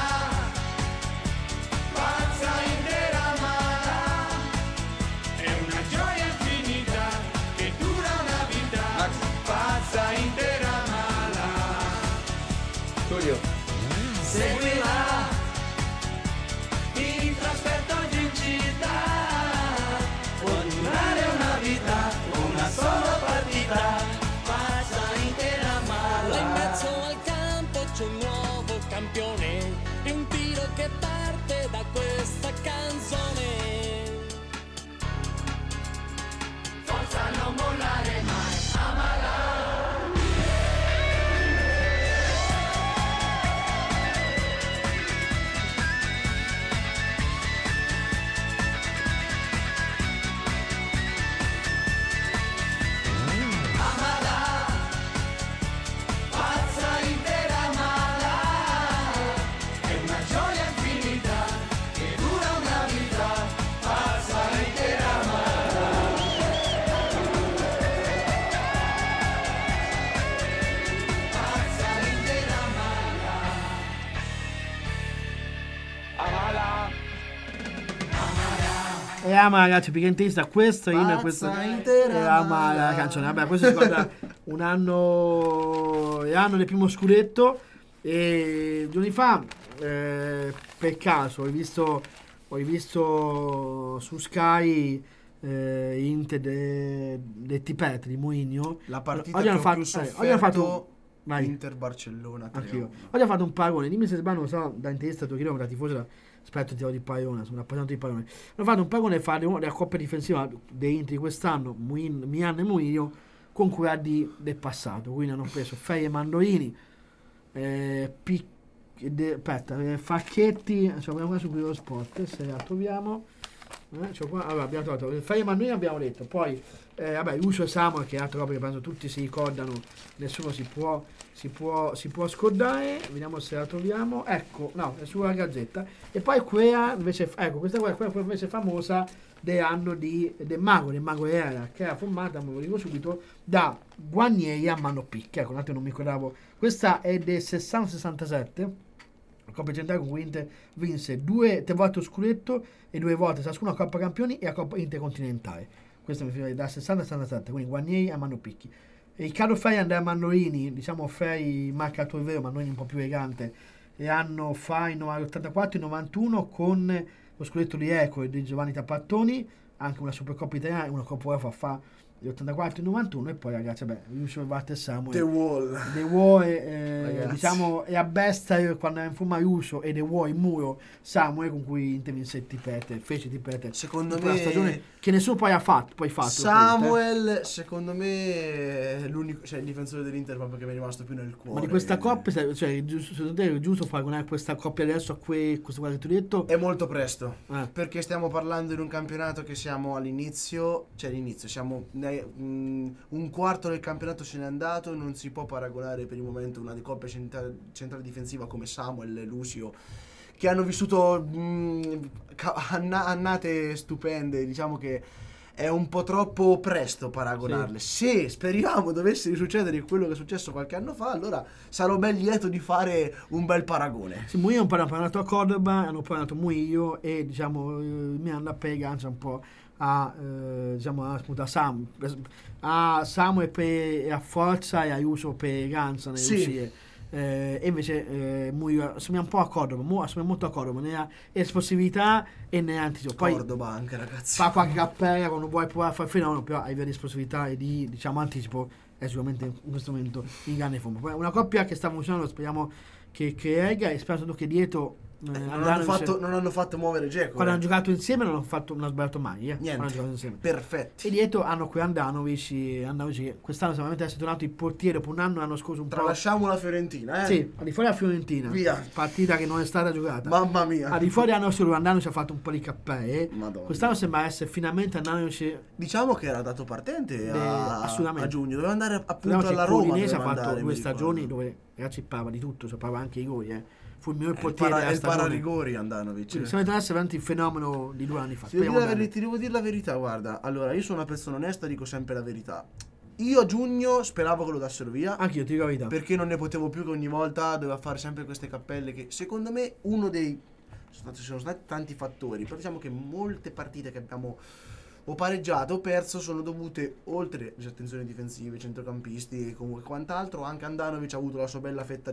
Pazza intera mala, è una gioia infinita che dura una vita, pazza intera mala. seguila, In trasferta oggi in città, può durare una vita, una sola partita, pazza intera là in mala. mezzo al campo c'è un nuovo campione, e un tiro che parte da questa canzone. Forza non mollare mai, amala. pazza intera amala, È una gioia infinita che dura una vita, pazza intera mala. pazza intera amala. E ama ragazzi, Picantista, questo in Pazza questo intera ama la mala. canzone. Vabbè, questo si ricorda l'anno del primo scudetto. E giorni fa, per caso, ho visto su Sky Inter de Tipet di Mourinho. La partita Oggi che hanno ho fatto- più oggi hanno fatto sofferto, vai. Inter-Barcellona. Anch'io. Oggi ho fatto un paragone, dimmi se sbaglio, non so, da interista tu chilometri, tifoso aspetto ti di Paiona, sono appassionato di Paiona. Ho fatto un paragone fra la coppia difensiva dei Inter di quest'anno, Mian e Mourinho, con quella del passato. Quindi hanno preso Fei e Mandolini, Facchetti, cioè abbiamo qua su quello sport, se la troviamo. Cioè qua, allora, abbiamo trovato Fei e Mandolini, abbiamo detto, poi vabbè, Uso e Samuel, che è altra roba che penso tutti si ricordano, nessuno si può scordare. Vediamo se la troviamo. Ecco, no, è sulla Gazzetta. E poi quella invece, ecco, questa qua è quella invece famosa dell'anno del mago era, che era formata, me lo dico subito, da Guarnieri a Mano Picche. Ecco, un attimo non mi ricordavo. Questa è del 60-67. La Coppa Centrale con cui Inter vinse 3 volte lo scudetto e 2 volte ciascuna Coppa Campioni e la Coppa Intercontinentale. Questo mi fa da 60-67, quindi Guarnieri a Mano Picchi. Riccardo Frei, Andrea Mannolini, diciamo Frei marca il vero, Mannolini un po' più elegante, e hanno fa in 84 e 91 con lo scudetto di Eco e di Giovanni Tappattoni, anche una Supercoppa italiana e una Coppa UEFA fa gli 84 e 91, e poi ragazzi, vabbè, Yusuf batte Samuel. The Wall. The Wall, Ragazzi. diciamo, è a bestia quando in fuma Ayuso e The Wall in muro Samuel, con cui intervinse Tipete, fece Tipete. Secondo la me stagione che nessuno poi ha fatto. Samuel, secondo me, è l'unico, cioè il difensore dell'Inter proprio che mi è rimasto più nel cuore. Ma di questa coppia, cioè, secondo te è giusto paragonare questa coppia adesso a questo qua che tu hai detto? È molto presto, Perché stiamo parlando di un campionato che siamo all'inizio, siamo un quarto del campionato se n'è andato, non si può paragonare per il momento una coppia centrale difensiva come Samuel e Lucio, che hanno vissuto annate stupende. Diciamo che è un po' troppo presto paragonarle. Se speriamo dovesse risuccedere quello che è successo qualche anno fa, allora sarò ben lieto di fare un bel paragone. Sì, Murillo hanno parlato a Cordoba, hanno parlato Murillo, e diciamo Miranda pega un po' a Samuel e a Forza e a Ayuso per Ganza nelle uscite. E invece Murillo assomiglia un po' a Cordoba, assomiglia molto a Cordoba nella esplosività e nell'anticipo. Poi Cordoba anche, ragazzi, fa qualche cappella quando vuoi provare a fare fenomeno, però a livello di esplosività e di, diciamo, anticipo è sicuramente in questo momento in grande forma. Poi una coppia che sta funzionando, speriamo che regga, e speriamo che dietro non hanno fatto muovere Dzeko. Quando hanno giocato insieme non hanno sbagliato mai, niente, perfetti. E dietro hanno qui Andanovic che quest'anno sicuramente è tornato il portiere dopo un anno, l'anno scorso un po'. Tralasciamo la Fiorentina, Sì, al di fuori la Fiorentina, via, partita che non è stata giocata, mamma mia. Al di fuori hanno solo Andanovic, ha fatto un po' di cappelle. Quest'anno sembra essere finalmente Andanovic, diciamo che era dato partente a giugno, doveva andare appunto alla Roma. Udinese ha fatto 2 stagioni dove ragazzi parla di tutto, parla anche i gol, fu il miglior portiere della stagione. Il pararigori Andanovic. Quindi siamo tornati avanti il fenomeno di 2 anni fa. Ti devo dire la verità, guarda. Allora, io sono una persona onesta, dico sempre la verità. Io a giugno speravo che lo dassero via. Anche io, ti dico la verità. Perché non ne potevo più, che ogni volta doveva fare sempre queste cappelle che secondo me ci sono stati tanti fattori, però diciamo che molte partite che abbiamo o pareggiato o perso sono dovute, oltre disattenzioni difensive, centrocampisti e comunque quant'altro, anche Andanovic ha avuto la sua bella fetta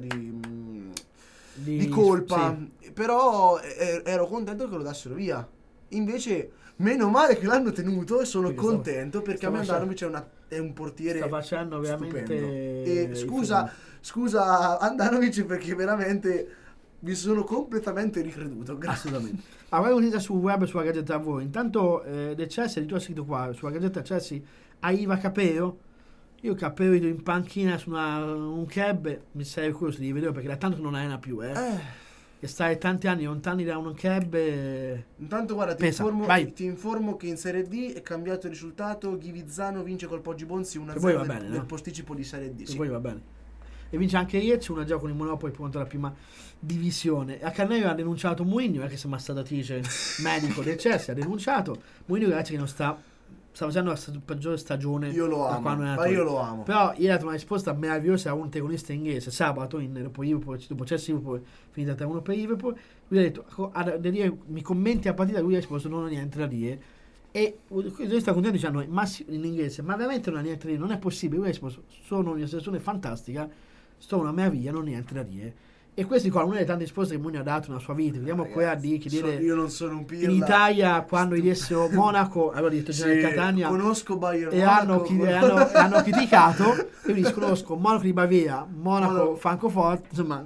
di colpa, però ero contento che lo dassero via. Invece meno male che l'hanno tenuto, e sono contento perché a me Andanovic è un portiere, sta facendo veramente stupendo. E scusa Andanovic, perché veramente mi sono completamente ricreduto. Assolutamente. Avrei un'idea sul web, sulla Gazzetta a voi. Intanto del Chelsea, di tu hai scritto qua sulla Gazzetta Chelsea, arriva Capello. Io Capello in panchina su un club mi sarei curioso di vedere, perché da tanto non allena più, e stare tanti anni lontani da un club. Intanto guarda, ti informo che in Serie D è cambiato il risultato. Ghivizzano vince col Poggi Bonzi 1-0 nel posticipo di Serie D. Sì. Poi va bene. E vince anche Riecci, una gioco con il Monopoli per quanto la prima divisione. A Cannerio ha denunciato Mourinho, che sembra statatrice medico del Chelsea, ha denunciato Mourinho, ragazzi, che non sta facendo la peggiore stagione. Io lo amo, però ieri ha dato una risposta meravigliosa a un tegonista inglese sabato dopo Chelsea Liverpool, finita 3-1 per Liverpool. Lui ha detto mi commenti a partita, lui ha risposto non ho niente da dire, e lui sta continuando dicendo in inglese, ma veramente non ha niente da dire, non è possibile. Lui ha risposto sono una situazione fantastica, sto una meraviglia, non ho niente da dire. E questi qua, una delle tante risposte che Mourinho ha dato nella sua vita, vediamo quella di chiedere io non sono un pirla. In Italia quando gli dessero Monaco, allora detto Generale Catania, conosco Bayern e hanno criticato, io mi conosco Monaco di Baviera, Monaco Francoforte, insomma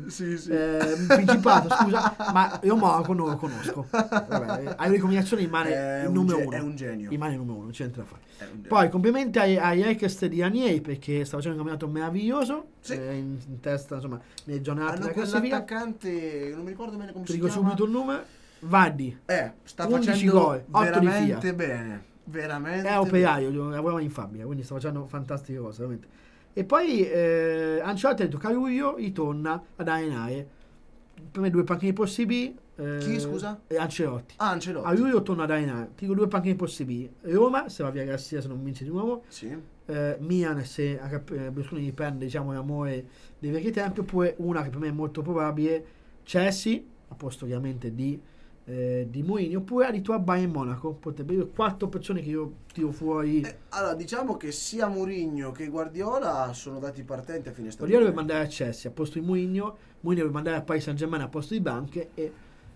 Principato, scusa, ma io Monaco non lo conosco. Vabbè, alle combinazioni rimane il numero 1, è un genio, rimane il numero 1, non c'è niente da fare. Poi complimenti ai Ekest di Aniei, perché sta facendo un campionato meraviglioso, in testa, insomma, nelle giornate della classifica. L'attaccante, non mi ricordo bene come si chiama. Ti dico subito il nome. Vardy. Sta facendo gol, 8 veramente bene. Veramente. È operaio, lavorava in fabbrica, quindi sta facendo fantastiche cose, veramente. E poi Ancelotti ha detto Caruglio ritorna ad allenare. Per me 2 panchine possibili. Chi, scusa? Ancelotti. Ancelotti. A luglio torna ad allenare. Ti dico 2 panchine possibili. Roma, se va via Garcia, se non vince di nuovo. Sì. Milan, se Berlusconi gli prende, diciamo, l'amore dei vecchi tempi. Oppure una che per me è molto probabile, Chelsea, a posto ovviamente di Mourinho, oppure addirittura Bayern Monaco. Potrebbe io 4 persone che io tiro fuori. Allora, diciamo che sia Mourinho che Guardiola sono dati partenti a fine stagione. Guardiola deve mandare a Chelsea a posto di Mourinho deve mandare a Paris Saint-Germain a posto di Banche, e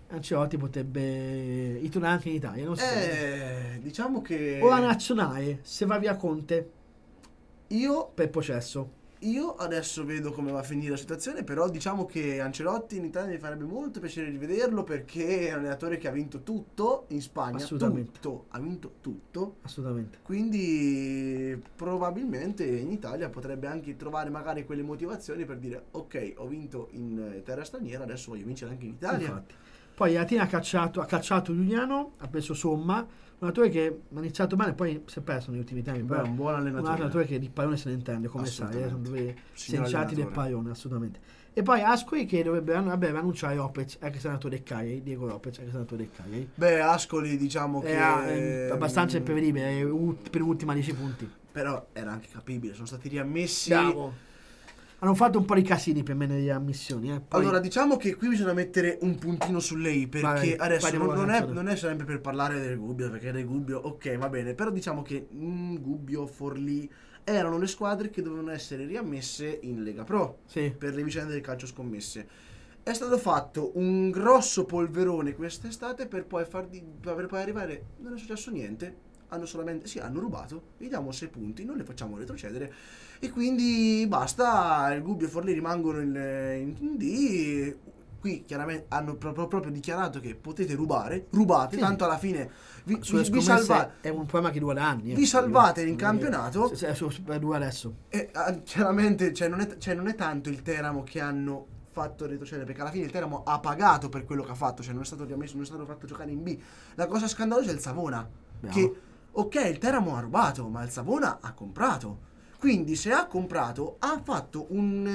Ancelotti potrebbe ritornare anche in Italia, non so. Diciamo che o la nazionale, se va via Conte io per processo. Io adesso vedo come va a finire la situazione, però diciamo che Ancelotti in Italia mi farebbe molto piacere rivederlo, perché è un allenatore che ha vinto tutto in Spagna. Assolutamente. Ha vinto tutto. Assolutamente. Quindi probabilmente in Italia potrebbe anche trovare magari quelle motivazioni per dire ok, ho vinto in terra straniera, adesso voglio vincere anche in Italia. Infatti. Poi Latina ha cacciato Giuliano, ha preso Somma, un allenatore che ha iniziato bene, poi si è perso negli ultimi tempi. Beh, un buon allenatore. Un allenatore che di pallone se ne intende, come sai, sono due scienziati del pallone, assolutamente. E poi Ascoli che dovrebbe annunciare Lopez, ex senatore del Cagliari, Diego Lopez, ex senatore del Cagliari. Beh, Ascoli diciamo che è abbastanza imprevedibile, per ultima 10 punti. Però era anche capibile, sono stati riammessi. Bravo. Hanno fatto un po' di casini per me nelle ammissioni. Poi... Allora, diciamo che qui bisogna mettere un puntino su lei, perché adesso non è sempre per parlare del Gubbio, perché del Gubbio, ok, va bene, però diciamo che Gubbio, Forlì erano le squadre che dovevano essere riammesse in Lega Pro, sì, per le vicende del calcio scommesse. È stato fatto un grosso polverone quest'estate per poi arrivare, non è successo niente. Hanno rubato, gli diamo 6 punti, non le facciamo retrocedere e quindi basta. Il Gubbio e Forlì rimangono in D. Qui chiaramente hanno proprio dichiarato che potete rubate, sì, tanto alla fine vi salvate. È un problema che dura da anni. Vi salvate in campionato. Dura adesso. E chiaramente non è tanto il Teramo che hanno fatto retrocedere, perché alla fine il Teramo ha pagato per quello che ha fatto, cioè non è stato riammesso, non è stato fatto giocare in B. La cosa scandalosa è il Savona, che ok, il Teramo ha rubato, ma il Savona ha comprato. Quindi se ha comprato, ha fatto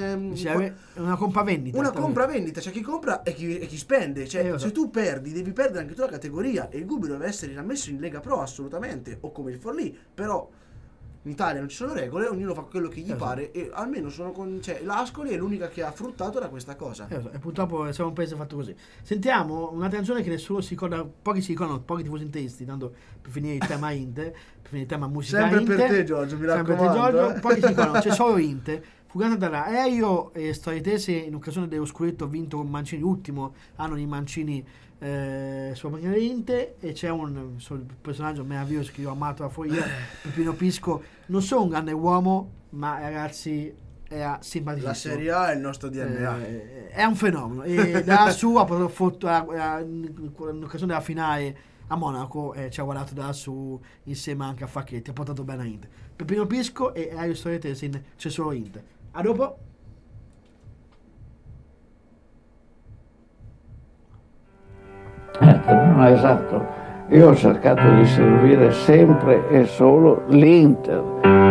una compravendita. Una compravendita, cioè chi compra e chi spende. Cioè se tu perdi, devi perdere anche tu la categoria. E il Gubbio deve essere riammesso in Lega Pro, assolutamente. O come il Forlì, però in Italia non ci sono regole, ognuno fa quello che gli pare. E almeno l'Ascoli è l'unica che ha fruttato da questa cosa. E purtroppo siamo un paese fatto così. Sentiamo una canzone che nessuno si ricorda, pochi tifosi interisti, tanto per finire il tema Inter, per finire il tema musica sempre Inter. Per te Giorgio, mi raccomando. Sempre per te Giorgio, pochi si ricordano, c'è solo Inter. Fu cantata da Aereo e Storie Tese in occasione dello scudetto vinto con Mancini, ultimo anno di Mancini sulla macchina Inter, e c'è un personaggio meraviglioso che io ho amato da follia, Peppino Pisco. Non sono un grande uomo, ma ragazzi era simpaticissimo. La Serie A è il nostro DNA. È un fenomeno. E da su ha portato in occasione della finale a Monaco, ci ha guardato da su insieme anche a Facchetti, ha portato bene a Inter. Peppino Pisco e Aereo Storie Tese c'è solo Inter. A dopo. No, esatto, io ho cercato di servire sempre e solo l'Inter.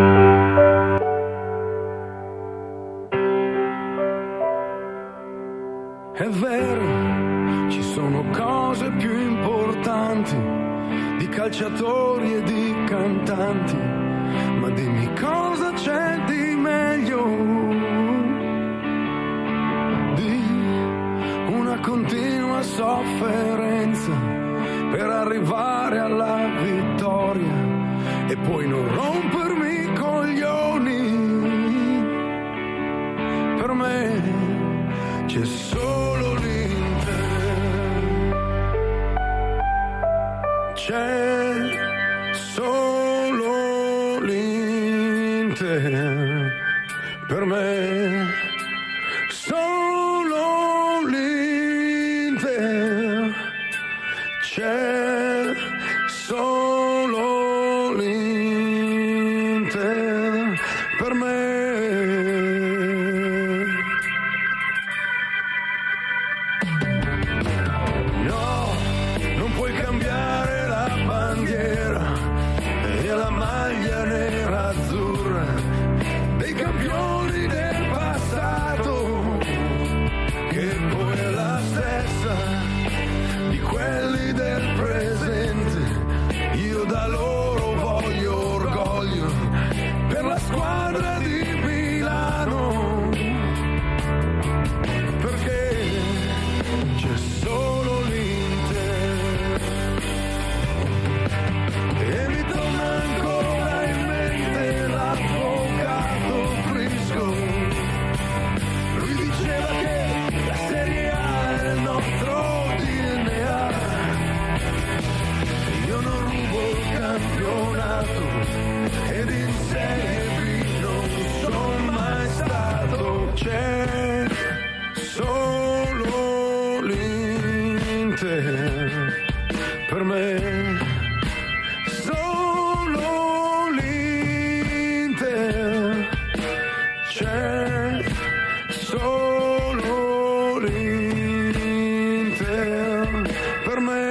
È vero, ci sono cose più importanti di calciatori e di cantanti, ma dimmi cosa c'è di meglio di una continua sofferenza per arrivare alla vittoria e poi non rompermi i coglioni. Per me c'è solo l'Inter, c'è solo l'Inter, per me solo l'Inter, c'è solo l'Inter, per me. No, non puoi cambiare la bandiera e la maglia nera azzurra dei campioni del passato, che poi è la stessa di quelli del presente. per me solo l'Inter, c'è solo l'Inter per me.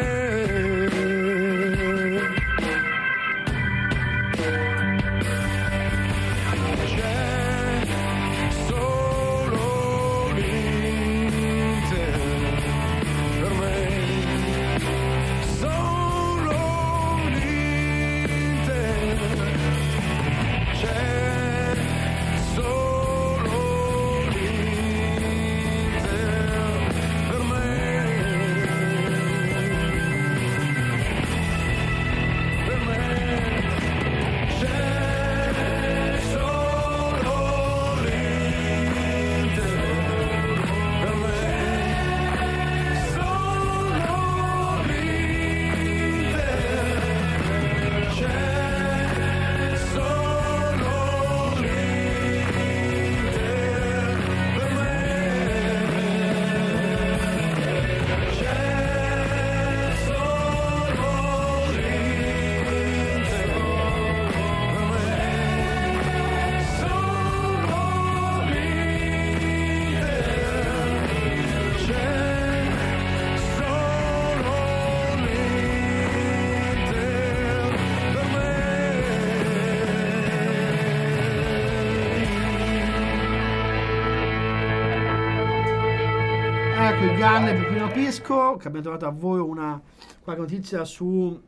Il grande Peppino Pisco, che abbiamo trovato a voi qualche notizia su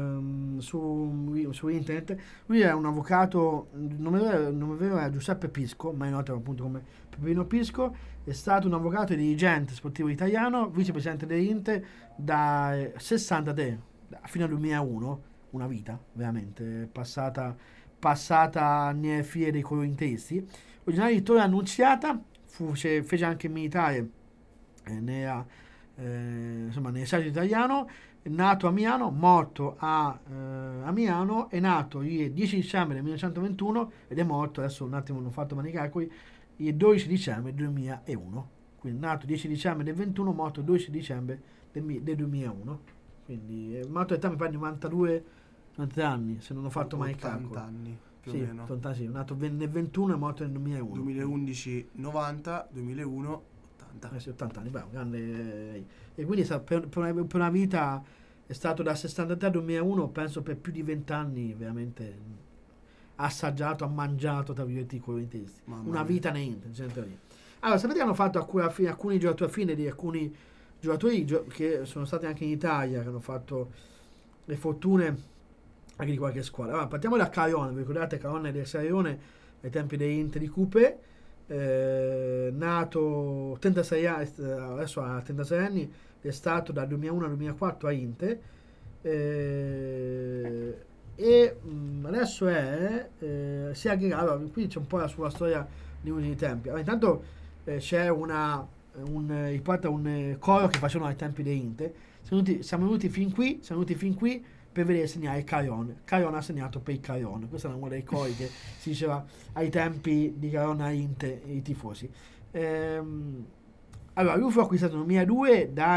internet. Lui è un avvocato, il nome vero è Giuseppe Pisco, ma è noto appunto come Peppino Pisco. È stato un avvocato e dirigente sportivo italiano, vicepresidente dell'Inter da 63 fino al 2001, una vita veramente passata nelle file dei colorintesi. Originario di Torre Annunziata, fece anche militare nell'esercito italiano, è nato a Milano, morto a Milano, è nato il 10 dicembre del 1921 ed è morto, adesso un attimo non ho fatto mani calcoli, il 12 dicembre 2001, quindi nato 10 dicembre del 21, morto 12 dicembre del 2001, quindi è morto all'età mi pare 92 anni, se non ho fatto mai calcoli. 80 anni più o sì, meno. 80, sì, nato nel 21 e morto nel 2001. 2011 90, 2001 80 anni, bravo, grande. E quindi per una vita è stato da 63 al 2001, penso per più di 20 anni veramente assaggiato, ha mangiato tra virgolette i colorintesi, una vita nei Inter. Allora, sapete che hanno fatto alcuni giocatori a fine di alcuni giocatori che sono stati anche in Italia, che hanno fatto le fortune anche di qualche squadra. Allora, partiamo da Carone, vi ricordate Carone del Serione ai tempi dei Inter di Coupe, nato 36 anni, adesso ha 36 anni, è stato dal 2001 al 2004 a Inter, e adesso si è aggregato, qui c'è un po' la sua storia di ultimi tempi. Allora, intanto c'è un coro che facevano ai tempi dei Inter. Siamo venuti fin qui per vedere segnare Carone. Carone ha segnato per il Carone. Questo era uno dei cori che si diceva ai tempi di Carone a Inter, i tifosi. Allora, lui fu acquistato nel 2002 da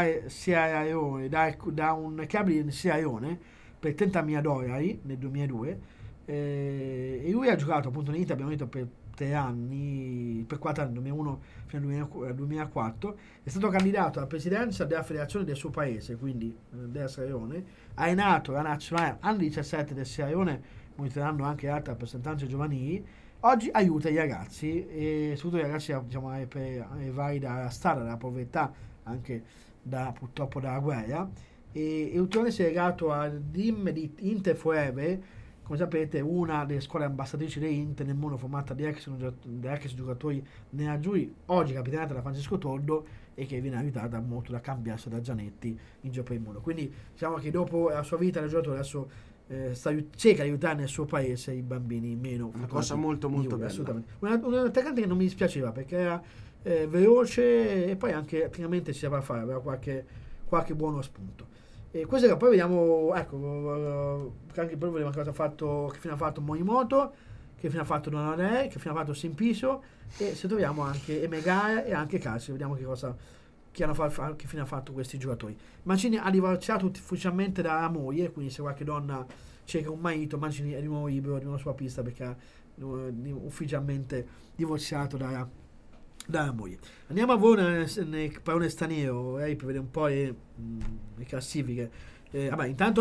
un club di Sierra Leone per $30.000 nel 2002, e lui ha giocato appunto in Inter, abbiamo detto, per 4 anni, 2001 fino al 2004. È stato candidato alla presidenza della federazione del suo paese, quindi della Sierra Leone. Ha allenato la nazionale under 17 del Sierra Leone, monitorando anche altre rappresentanze giovanili. Oggi aiuta i ragazzi, e soprattutto i ragazzi, diciamo, ai vari dalla strada, dalla povertà, anche purtroppo dalla guerra, e ultimamente si è legato al team di Inter Forever, come sapete una delle squadre ambasciatrici dell'Inter nel mondo, formata di ex giocatori nerazzurri, oggi capitanata da Francesco Toldo, e che viene aiutata molto da Cambiasso, da Gianetti in giro per il mondo. Quindi diciamo che dopo la sua vita da giocatore adesso cerca di aiutare nel suo paese i bambini meno. Una cosa molto molto bella. Assolutamente. Un attaccante che non mi dispiaceva perché era veloce, e poi anche tecnicamente ci sapeva fare, aveva qualche buono spunto. E questo che poi vediamo, ecco, anche poi vediamo cosa ha fatto, che fine ha fatto Morimoto, che fine ha fatto Donadei, che fine ha fatto Simpiso, e se troviamo anche Emegare e anche Calcio, vediamo che che fine ha fatto questi giocatori. Mancini ha divorziato ufficialmente dalla moglie, quindi se qualche donna cerca un marito, Mancini è di nuovo libero, di nuovo sulla pista, perché ha ufficialmente divorziato dalla moglie. Andiamo a voi nel parole straniero, per vedere un po' le classifiche. Intanto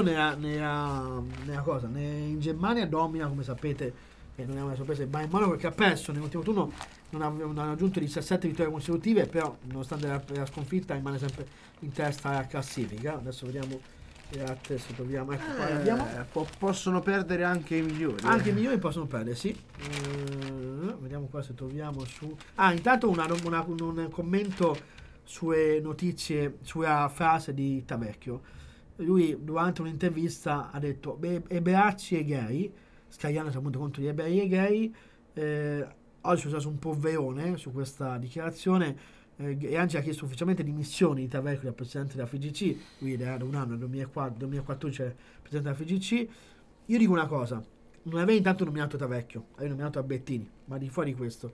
in Germania domina, come sapete, non è una sorpresa il Bayern Monaco, che ha perso nell'ultimo turno, non ha raggiunto 17 vittorie consecutive, però nonostante la sconfitta rimane sempre in testa alla classifica. Adesso vediamo le altre, se troviamo, ecco qua abbiamo. Possono perdere anche i migliori. Anche i migliori possono perdere, sì. Vediamo qua se troviamo su. Intanto un commento sulle notizie, sulla frase di Tavecchio. Lui durante un'intervista ha detto ebraici e gay, scagliandosi appunto contro gli ebrei e gay. Oggi si è usato un polverone su questa dichiarazione, e anzi ha chiesto ufficialmente dimissioni di Tavecchio, da presidente della FIGC. Lui era da un anno, nel 2014 è presidente della FIGC. Io dico una cosa: non avevi intanto nominato Tavecchio, avevi nominato Albertini, ma di fuori di questo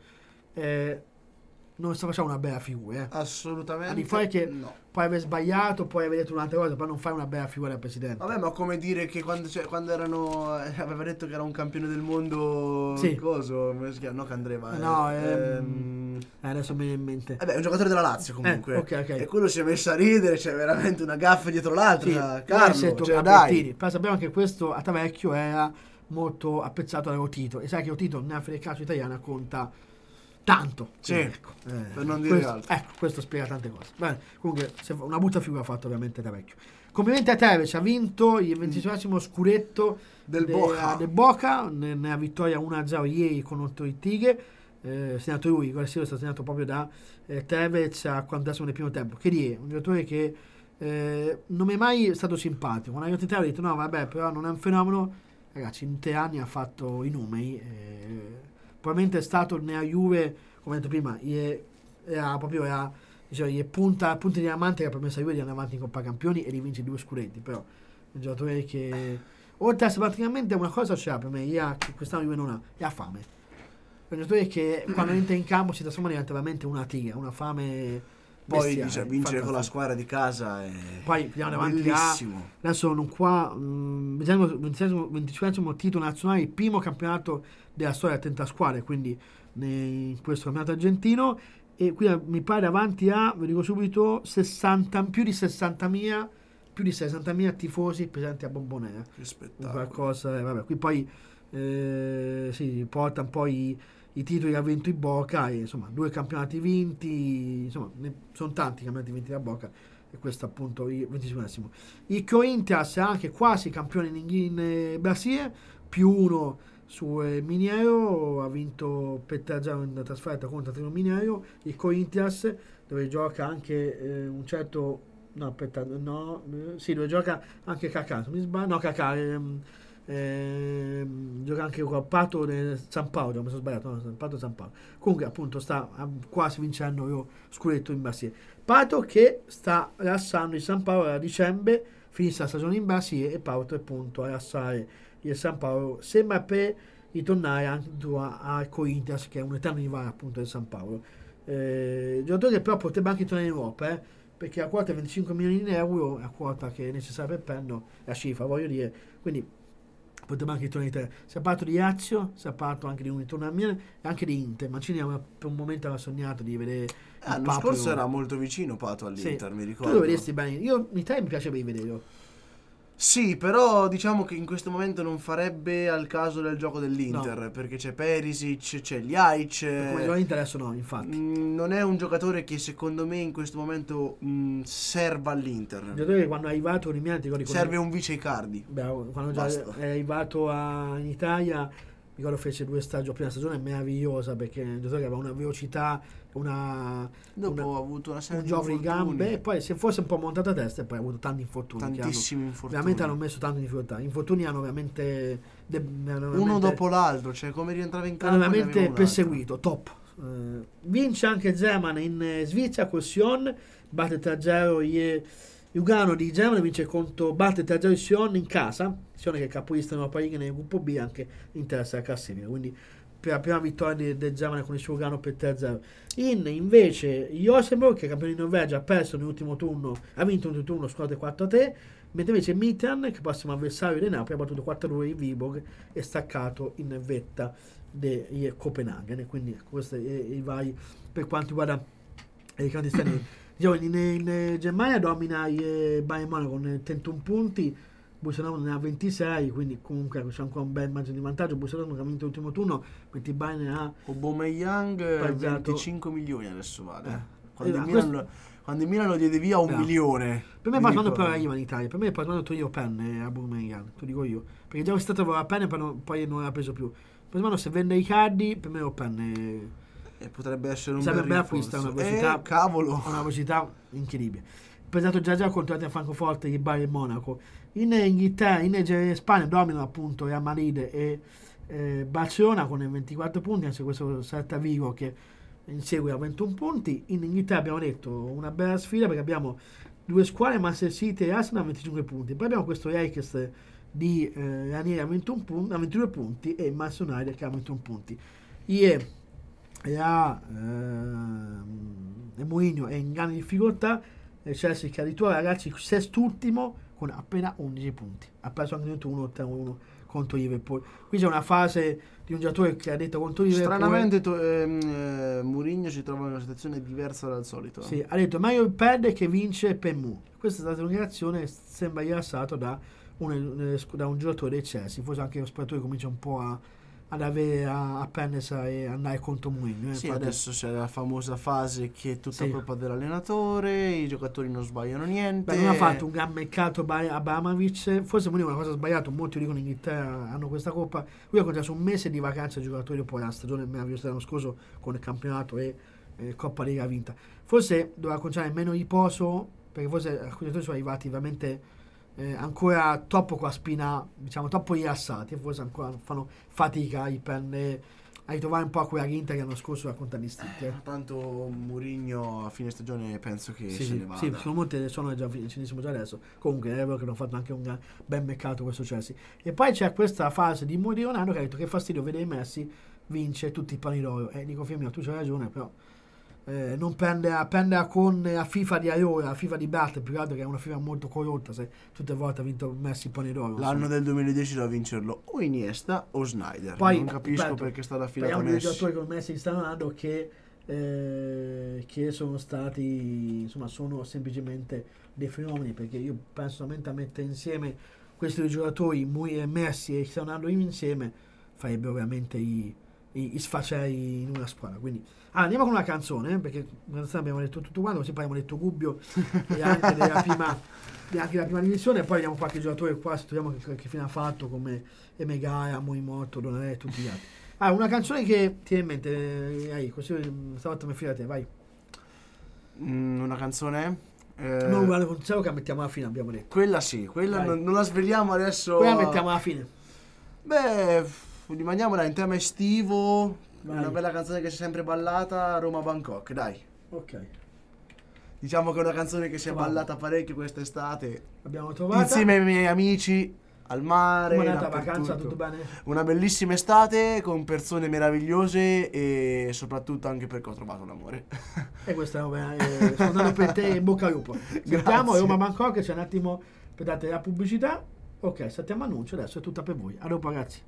non sta facendo una bella figura, assolutamente. Di fuori che no. Puoi aver sbagliato, puoi aver detto un'altra cosa, però non fai una bella figura da presidente. Vabbè, ma come dire che quando erano aveva detto che era un campione del mondo, sì. Coso, no, Candreva, adesso mi viene in mente. Vabbè, è un giocatore della Lazio comunque. Okay. E quello si è messo a ridere, c'è veramente una gaffa dietro l'altra, sì, Carlo, dai. Però sappiamo che questo a Tavecchio era molto apprezzato da Otito, e sai che Otito nella federazione italiana conta tanto, sì, ecco, per non dire altro. Ecco, questo spiega tante cose. Bene, comunque una brutta figura ha fatto ovviamente Tavecchio. Complimenti a Tevez, ha vinto il 26esimo scudetto del Boca nella vittoria 1-0 ieri contro il Tigre. Segnato lui, il gol è stato segnato proprio da Tevez a 40esimo del primo tempo. Che dire, un giocatore che non mi è mai stato simpatico. Quando ha detto, ho detto no vabbè, però non è un fenomeno. Ragazzi, in 3 anni ha fatto i numeri. Probabilmente è stato nella Juve, come ho detto prima, era punta di diamante che ha permesso a Juve di andare avanti in Coppa Campioni e di vincere 2 scudetti. Però è un giocatore che oltre a essere praticamente una cosa c'ha per me, che quest'anno Juve non ha, è la fame. È un giocatore che quando entra in campo si trasforma diventa veramente una tigre, una fame. Poi vincere con la squadra di casa è poi andiamo avanti bellissimo. Adesso non qua 25esimo titolo nazionale, il primo campionato della storia a 30 squadre, quindi in questo campionato argentino, e qui mi pare davanti a, vi dico subito, più di 60.000 tifosi presenti a Bombonera. Che spettacolo. Qualcosa, vabbè, qui poi si portano poi i titoli che ha vinto il Boca, e insomma 2 campionati vinti, insomma sono tanti campionati vinti da Boca, e questo appunto il 25esimo. Il Corinthians è anche quasi campione in Brasile, +1 su Mineiro, ha vinto per 3-0 in trasferta contro Trino Mineiro. Il Corinthians, dove gioca anche un certo dove gioca anche Kaká, non mi sbaglio, no, Kaká gioca anche col Pato del San Paolo, mi sono sbagliato, Pato San Paolo. Comunque appunto sta quasi vincendo lo scudetto in Brasile. Pato che sta lasciando il San Paolo a dicembre, finisce la stagione in Brasile, e Pato appunto a lasciare il San Paolo, sembra per ritornare anche al Corinthians, che è un eterno rivale appunto del San Paolo. Giocatore che però potrebbe anche tornare in Europa, perché la quota è 25 milioni di euro, la quota che è necessaria per Penno, la cifra voglio dire, quindi potrebbe anche tornare in Italia. Si è parlato di Lazio, si è parlato anche di un ritorno a Milan e anche di Inter. Mancini per un momento aveva sognato di vedere l'anno scorso era molto vicino Pato all'Inter, sì. Mi ricordo. Tu lo vedesti bene, io in Italia mi piace per vederlo. Sì, però diciamo che in questo momento non farebbe al caso del gioco dell'Inter, no. Perché c'è Perisic, c'è Ljajic. Come gioca l'Inter adesso no, infatti. Non è un giocatore che secondo me in questo momento serva all'Inter. Un giocatore che quando è arrivato serve un vice Icardi. Quando già è arrivato in Italia, mi ricordo fece 2 stagioni, prima stagione meravigliosa, perché è un giocatore che aveva una velocità, dopo ha avuto una serie di gioco di gambe, e poi se fosse un po' montato a testa, e poi ha avuto tanti infortuni. Tantissimi infortuni. Veramente hanno messo tanti difficoltà. Gli infortuni hanno veramente uno dopo l'altro, cioè come rientrava in campo. Hanno veramente perseguito, top. Vince anche Zeman in Svizzera con Sion, batte 3-0 Lugano di Zeman, batte 3-0 Sion in casa. Sion che è capolista nella Europa League nel gruppo B, anche in terza classifica, quindi per la prima vittoria del Germania con il suo Lugano per 3-0. Invece Josenborg, che è campione di Norvegia, ha perso nell'ultimo turno, ha vinto nell'ultimo turno, scusate, 4-3, mentre invece Midtjylland, che prossimo avversario del Napoli, ha battuto 4-2 il Viborg e staccato in vetta di Copenaghen. Quindi questo è i vari per quanto riguarda i canti stranieri. Diciamo, in Germania domina il Bayern Monaco con 31 punti, Borussia Dortmund ne ha 26, quindi comunque c'è ancora un bel margine di vantaggio. Borussia Dortmund che ha vinto l'ultimo turno, mentre il Bayern ne ha Aubameyang 25 milioni adesso vale. Quando il Milan lo diede via 1 milione. Per me è passato per arriva in Italia, per me è passato Torino Penne a Aubameyang, te lo dico io, perché già è stato a Penne poi non l'ha preso più. Per me se vende i cardi, per me Penne potrebbe essere un bel rinforzo. Una velocità, cavolo, una velocità incredibile. Pensato già contratti a Francoforte il Bayern Monaco. In Inghilterra, in Spagna dominano appunto Real Madrid e Barcellona con 24 punti, anzi questo Celta Vigo che insegue a 21 punti. In Inghilterra abbiamo detto una bella sfida perché abbiamo due squadre, Manchester City e Arsenal a 25 punti, poi abbiamo questo Ajax di Ranieri a 22 punti e Manchester United che ha 21 punti. Mourinho è in grande difficoltà, Chelsea che addirittura, ragazzi, sest'ultimo con appena 11 punti, ha perso anche 1-1 contro Liverpool. Qui c'è una fase di un giocatore che ha detto contro Liverpool, stranamente Mourinho si trova in una situazione diversa dal solito. Sì, ha detto meglio perde che vince per Mu. Questa è stata un'indicazione, sembra rilassato da un giocatore del Chelsea, forse anche lo spettatore comincia un po' ad avere a prendersi e andare contro Mourinho. Sì, adesso c'è la famosa fase che è tutta colpa dell'allenatore, i giocatori non sbagliano niente. Non ha fatto un gran mercato Abramovich, forse Mourinho è una cosa sbagliata, molti dicono in Inghilterra hanno questa colpa. Lui ha contato un mese di vacanza ai giocatori dopo la stagione meravigliosa dell'anno scorso con il campionato e Coppa Lega vinta. Forse doveva concedere meno riposo, perché forse alcuni giocatori sono arrivati veramente ancora troppo con la spina, diciamo, troppo rilassati, e forse ancora fanno fatica a ritrovare un po' quella grinta che l'anno scorso era contraddistinta. Tanto Mourinho a fine stagione penso che se ne vada. Sì, sono molte, sono già finissimo già adesso. Comunque è vero che hanno fatto anche un bel mercato questo Chelsea. E poi c'è questa fase di Leonardo che ha detto che fastidio vedere Messi vince tutti i pali d'oro. Dico Firmino, tu c'hai ragione, però non prendere con la FIFA di allora, la FIFA di Blatter, più che altro che è una FIFA molto corrotta, se tutte le volte ha vinto Messi il pane d'oro. L'anno del 2010 doveva vincerlo o Iniesta o Snyder. Poi, non capisco perché sta affidata a Messi. Abbiamo dei giocatori come Messi e Ronaldo che sono stati, insomma, sono semplicemente dei fenomeni, perché io personalmente a mettere insieme questi due giocatori, Messi e Ronaldo insieme, farebbero veramente i sfacei in una squadra. Quindi andiamo con una canzone, perché abbiamo detto tutto quanto, così poi abbiamo detto Gubbio e anche della prima divisione, e poi vediamo qualche giocatore qua, se troviamo che fine ha fatto, come Emegara, Morimoto, Donare e tutti gli altri. Una canzone che ti viene in mente, così stavolta mi fila a te, vai. Una canzone? Non guarda con cielo, che mettiamo alla fine, abbiamo detto. Quella sì, quella non la svegliamo adesso. Quella mettiamo alla fine. Beh, rimaniamo in tema estivo. Vai. Una bella canzone che si è sempre ballata, Roma-Bangkok, dai. Ok. Diciamo che è una canzone che si è ballata parecchio quest'estate. Abbiamo trovato insieme ai miei amici, al mare. Come è andata la vacanza, tutto bene? Una bellissima estate con persone meravigliose e soprattutto anche perché ho trovato l'amore. E questo sto andando per te, in bocca al lupo. Sentiamo Roma-Bangkok, c'è un attimo per dare la pubblicità. Ok, saltiamo annuncio, adesso è tutta per voi. A dopo, ragazzi.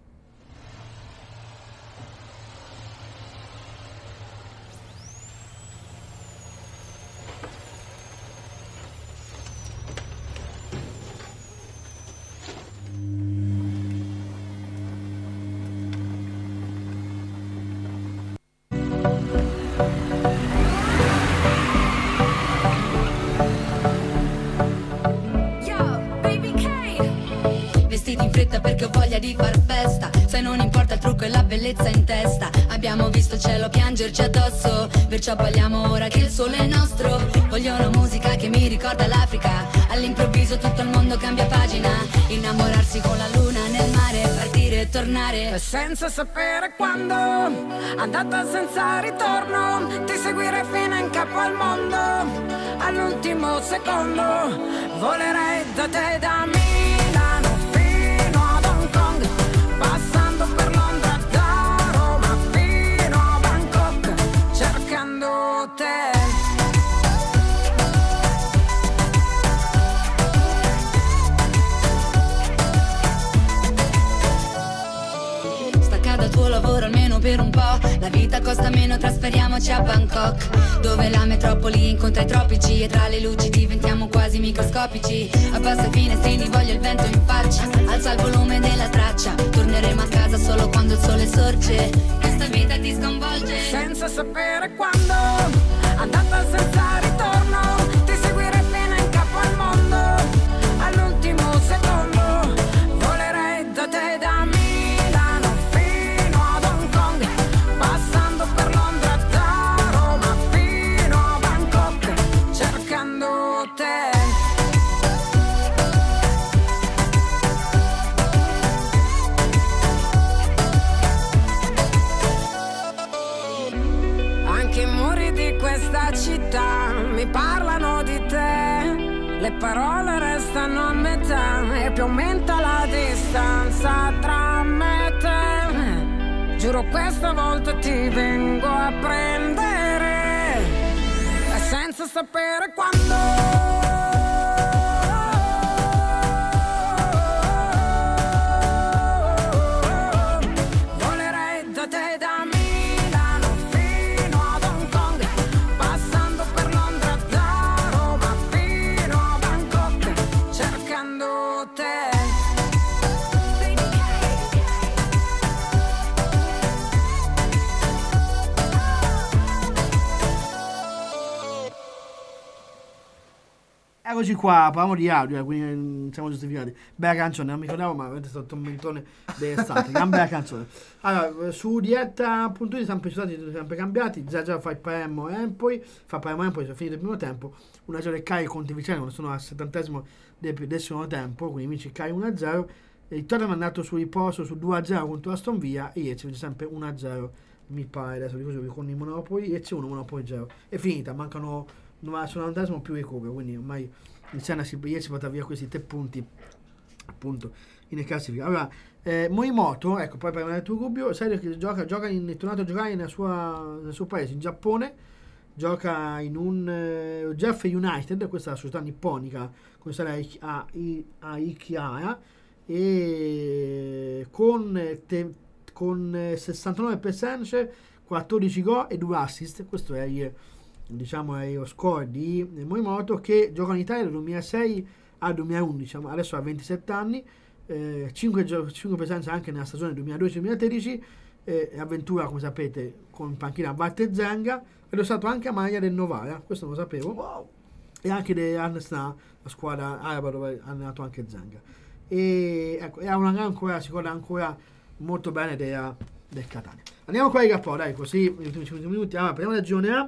Perché ho voglia di far festa, se non importa il trucco e la bellezza in testa. Abbiamo visto il cielo piangerci addosso, perciò balliamo ora che il sole è nostro. Voglio una musica che mi ricorda l'Africa, all'improvviso tutto il mondo cambia pagina. Innamorarsi con la luna nel mare, partire e tornare senza sapere quando, andata senza ritorno, ti seguire fino in capo al mondo. All'ultimo secondo volerei da te, da Milano, passando per Londra, da per un po'. La vita costa meno, trasferiamoci a Bangkok, dove la metropoli incontra i tropici e tra le luci diventiamo quasi microscopici. Abbassa i finestrini, voglio il vento in faccia, alza il volume della traccia, torneremo a casa solo quando il sole sorge. Questa vita ti sconvolge senza sapere quando, andata senza ritorno, ti seguirei fino in capo al mondo, all'ultimo secondo, volerei da te da Milano fino ad Hong Kong, passando per Londra da Roma fino a Bangkok, cercando te. Anche i muri di questa città mi parlano di te, le parole restano a metà e più aumenta la distanza tra me e te. Giuro questa volta ti vengo a prendere, e senza sapere quando. Eccoci qua, parliamo di audio, quindi siamo giustificati. Bella canzone, non mi ricordavo, ma avete stato un tormentone d'estate. Gran bella canzone. Allora, su Dietta.it sempre stati sempre cambiati. Già fa il Palermo Empoli, fa Palermo Empoli, si è finito il primo tempo. 1-0 Cari contro Vicenza, sono al 70esimo del secondo tempo, quindi vince Cari 1-0. Il Tottenham è andato su riposo su 2-0 contro Aston Villa e ieri si vince sempre 1-0, mi pare, adesso dico così, con i Monopoli, e c'è 1 Monopoli 0. È finita, mancano sono al più recupero, quindi ormai il Siena ieri si porta via questi 3 punti appunto in classifica. Allora Morimoto, ecco, poi parliamo del tuo Rubio, sai che gioca è tornato a giocare nel suo paese, in Giappone, gioca in un Jeff United, questa è la società nipponica come sarà a Ikihara, e con 69 presenze, 14 gol e 2 assist. Questo è lo score di Morimoto, che gioca in Italia dal 2006 al 2011, adesso ha 27 anni, 5 presenze anche nella stagione 2012-2013, avventura, come sapete, con panchina Walter Zenga, ed è stato anche a maglia del Novara, questo non lo sapevo. Wow. E anche del Al-Nassr, la squadra araba dove ha allenato anche Zenga, e ecco, si ricorda ancora molto bene del Catania. Andiamo qua ai rapporti, dai, così gli ultimi 5 minuti. Allora, parliamo del girone A.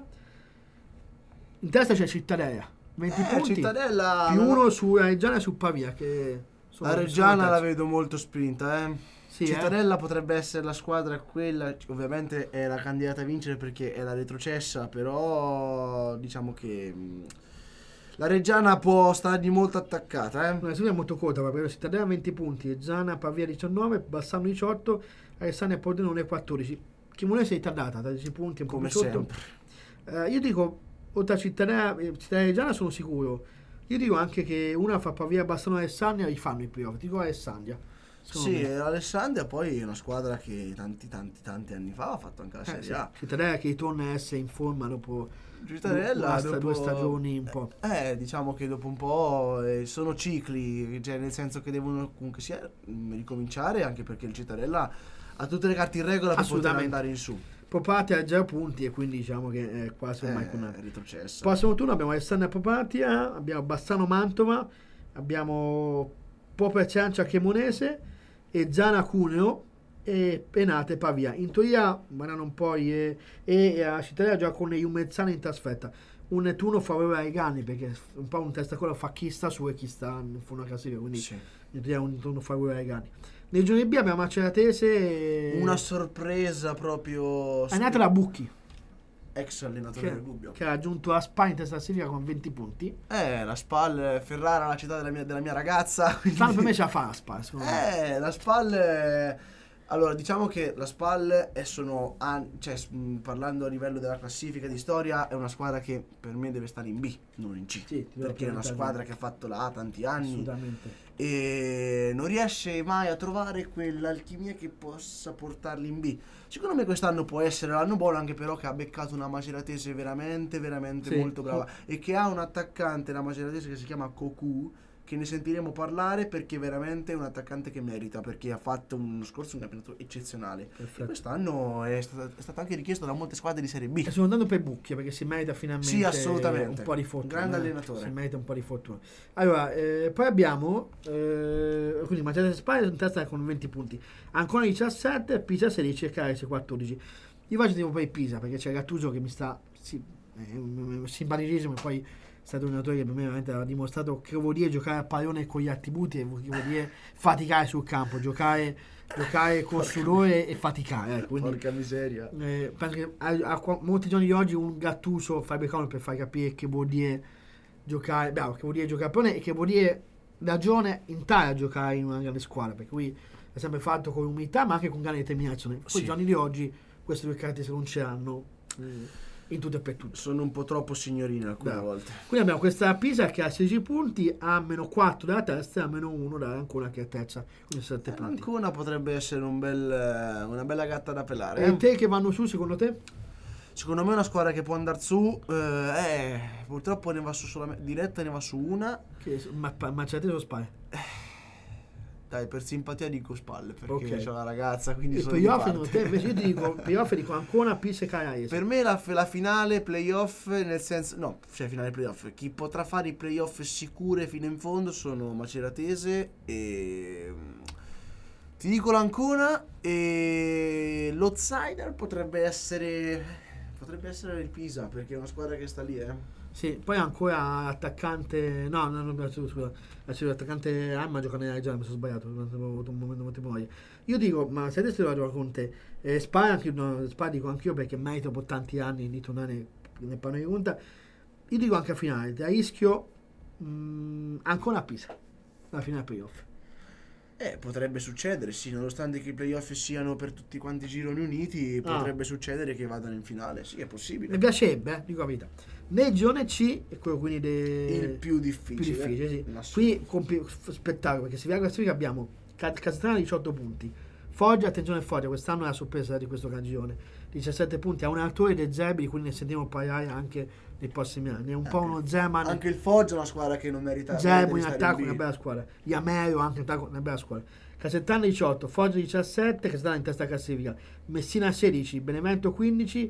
In testa c'è Cittadella, 20 punti, Cittadella, più 1 su Reggiana e su Pavia, che la Reggiana la vedo molto spinta, Sì, Cittadella potrebbe essere la squadra quella, ovviamente è la candidata a vincere perché è la retrocessa, però diciamo che la Reggiana può stargli molto attaccata, La serie è molto corta, perché Cittadella 20 punti, Reggiana, Pavia 19, Bassano 18, Alessandria e Pordenone 14. Cremonese è ritardata, 13 punti, un po' come più sotto. sempre. Io dico, oltre a Cittadella e Reggiana sono sicuro. Io dico anche che una fa Pavia, Bassano e Alessandria, rifanno i playoff. Dico Alessandria. Sì, Alessandria poi è una squadra che tanti anni fa ha fatto anche la Serie A. Cittadella che ritorna a essere in forma dopo Cittadella due stagioni un po'. Diciamo che dopo un po' sono cicli, cioè nel senso che devono comunque sia ricominciare, anche perché il Cittadella ha tutte le carte in regola per poter andare in su. Popatia ha 0 punti e quindi diciamo che è quasi ormai con retrocesso. Prossimo turno abbiamo Alessandria Popatia, abbiamo Bassano Mantova, abbiamo Popper Ciancia Cremonese e Zana Cuneo e Penate Pavia. In teoria vanno un po' e a Cittadella gioca con Jumezzana in trasferta. Un turno favorevole ai Gani, perché un po' un testacoda fa chi sta su e chi sta in fondo alla classifica, quindi in teoria un turno favorevole ai Gani. Nel girone B abbiamo Maceratese, una sorpresa proprio allenata da Bucchi, ex allenatore del Gubbio, che ha raggiunto la SPAL in testa classifica con 20 punti. La SPAL, Ferrara, la città della mia ragazza, quindi... per me ce la fa la SPAL, la SPAL allora diciamo che la SPAL parlando a livello della classifica di storia, è una squadra che per me deve stare in B, non in C, perché è una squadra che ha fatto la A tanti anni. Assolutamente. e non riesce mai a trovare quell'alchimia che possa portarli in B. Secondo me quest'anno può essere l'anno buono, anche però che ha beccato una Maceratese veramente molto brava e che ha un attaccante, la Maceratese, che si chiama Cocu, che ne sentiremo parlare perché veramente è un attaccante che merita, perché ha fatto uno scorso un campionato eccezionale. E quest'anno è stato anche richiesto da molte squadre di Serie B. E sto andando per Bucchia perché si merita finalmente un po' di fortuna. Un grande allenatore. Si merita un po' di fortuna. Allora, poi abbiamo quindi Maceratese Spagna in testa con 20 punti, Ancona 17, Pisa 16 e Carrese 14. Io faccio tipo per Pisa perché c'è Gattuso che mi sta simpaticissimo, e poi è stato un allenatore che per me veramente ha dimostrato che vuol dire giocare a pallone con gli attributi e che vuol dire faticare sul campo, giocare con sudore e faticare. Quindi, porca miseria. Penso che a molti giorni di oggi un Gattuso farebbe comodo per far capire che vuol dire giocare, che vuol dire giocare a pallone e che vuol dire ragione intera a giocare in una grande squadra, perché qui è sempre fatto con umiltà ma anche con grande determinazione. Poi i giorni di oggi queste due caratteristiche non ce l'hanno in tutto e per tutto. Sono un po' troppo signorine alcune volte. Quindi abbiamo questa Pisa che ha 16 punti, ha meno 4 dalla testa e ha meno 1 dalla Ancona che è terza, quindi 7 punti. Ancona potrebbe essere una bella gatta da pelare. E te che vanno su secondo te? Secondo me è una squadra che può andare su, purtroppo ne va su solamente diretta, ne va su una. Maceratese o Spagna? Dai, per simpatia dico Spalle, perché c'ho la ragazza, quindi sono playoff invece io ti dico playoff, dico Ancona, Pisa e Carrese. Per me la finale playoff, nel senso finale playoff, chi potrà fare i playoff sicure fino in fondo sono Maceratese e ti dico l'Ancona, e l'outsider potrebbe essere il Pisa, perché è una squadra che sta lì, Sì, poi ancora attaccante. L'attaccante Amma gioca nella regione, mi sono sbagliato, ho avuto un momento molto memoria. Io dico, ma se adesso lo gioco con te, Spagna dico anch'io perché merito per tanti anni di tornare nel pallone di punta. Io dico anche a finale, da rischio ancora a Pisa, la finale playoff. Potrebbe succedere, sì, nonostante che i playoff siano per tutti quanti i gironi uniti, potrebbe succedere che vadano in finale, sì, è possibile. Mi piacerebbe, dico la verità. Nel girone C è quello quindi il più difficile, sì. Qui spettacolo, perché se vi classifica abbiamo Casertana 18 punti, Foggia, attenzione Foggia, quest'anno è la sorpresa di questo girone, 17 punti, ha un allenatore De Zerbi, quindi ne sentiremo parlare anche nei prossimi anni. È un po' uno Zeman. Anche il Foggia è una squadra che non merita. Zerbi in attacco, una bella squadra. Iamerio anche in attacco, una bella squadra. Casertana 18, Foggia 17, Casertana in testa classifica, Messina 16, Benevento 15,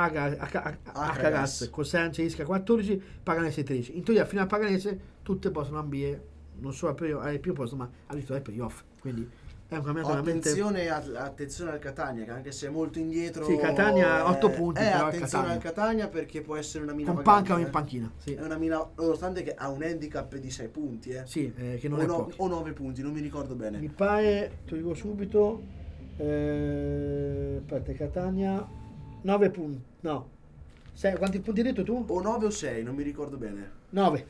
Acagas, Cosenza, Ischia 14, Paganese 13. In teoria fino a Paganese tutte possono ambire non solo al primo posto ma al vittoria ai playoff. Quindi è un campionato attenzione al Catania, che anche se è molto indietro. Sì, Catania 8 punti. Però attenzione al Catania perché può essere una mina con panca o in panchina. Sì. È una mina, nonostante che ha un handicap di 6 punti. Sì, che non è poco. O 9 punti, non mi ricordo bene. Mi pare, te lo dico subito. Aspetta, Catania 9 punti. No. Quanti punti hai detto tu? O 9 o 6, non mi ricordo bene. 9,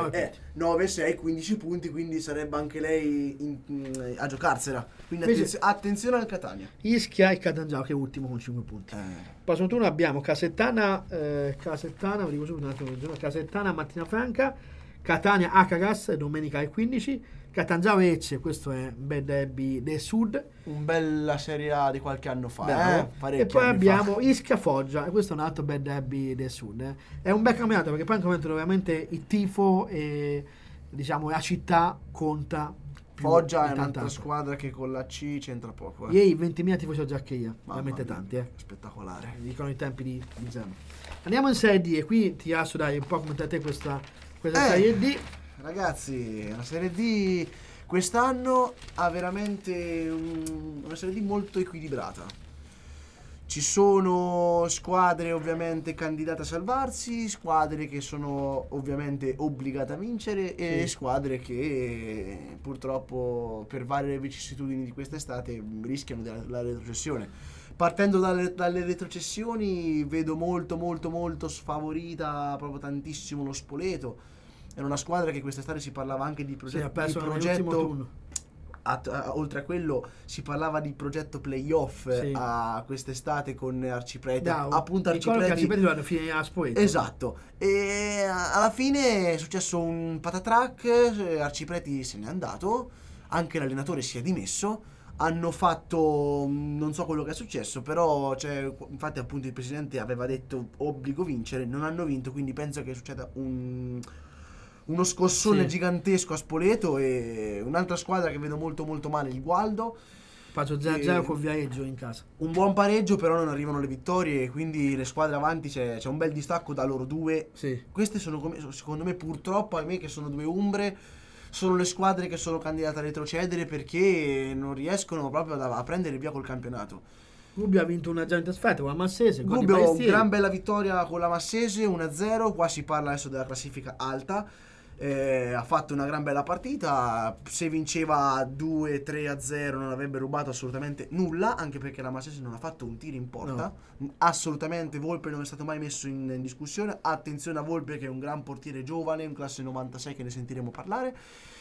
6, 15 punti, quindi sarebbe anche lei a giocarsela. Quindi attenzione al Catania. Ischia e Catanzaro che è ultimo con 5 punti. Prossimo turno abbiamo Casertana, vi dico subito un attimo, Casertana Mattina Franca, Catania Acagas domenica alle 15, Catanzaro Lecce, questo è un bel derby del sud, un bella Serie A di qualche anno fa, e poi abbiamo Ischia Foggia, e questo è un altro bel derby del sud. È un bel campionato perché poi è un campionato dove veramente il tifo e diciamo la città conta. Foggia è un'altra squadra che con la C c'entra poco. Ieri 20.000 tifosi a Giaccheia, veramente tanti. Spettacolare. Dicono i tempi di Zema. Andiamo in Serie D e qui ti lascio dare un po' come te questa Serie D. Ragazzi, la Serie D quest'anno ha veramente una Serie D molto equilibrata. Ci sono squadre ovviamente candidate a salvarsi, squadre che sono ovviamente obbligate a vincere e squadre che purtroppo per varie vicissitudini di quest'estate rischiano la retrocessione. Partendo dalle retrocessioni vedo molto sfavorita proprio tantissimo lo Spoleto. Era una squadra che quest'estate si parlava anche di progetto oltre a quello si parlava di progetto playoff a quest'estate con Arcipreti. Appunto Arcipreti dovevano finire a Spoleto. Esatto. E alla fine è successo un patatrack, Arcipreti se n'è andato, anche l'allenatore si è dimesso. Hanno fatto, non so quello che è successo, però infatti appunto il presidente aveva detto obbligo vincere, non hanno vinto, quindi penso che succeda uno scossone gigantesco a Spoleto. E un'altra squadra che vedo molto molto male, il Gualdo. Faccio 0-0 col Viareggio in casa. Un buon pareggio, però non arrivano le vittorie, quindi le squadre avanti c'è un bel distacco da loro due. Queste sono secondo me, purtroppo, ahimè, che sono due ombre. Sono le squadre che sono candidate a retrocedere perché non riescono proprio a prendere via col campionato. Gubbio ha vinto una già in trasferta con la Massese. Gubbio, gran bella vittoria con la Massese, 1-0. Qua si parla adesso della classifica alta. Ha fatto una gran bella partita. Se vinceva 2-3-0 non avrebbe rubato assolutamente nulla, anche perché la Massese non ha fatto un tiro in porta. Assolutamente. Volpe non è stato mai messo in discussione. Attenzione a Volpe, che è un gran portiere giovane, un classe 96, che ne sentiremo parlare.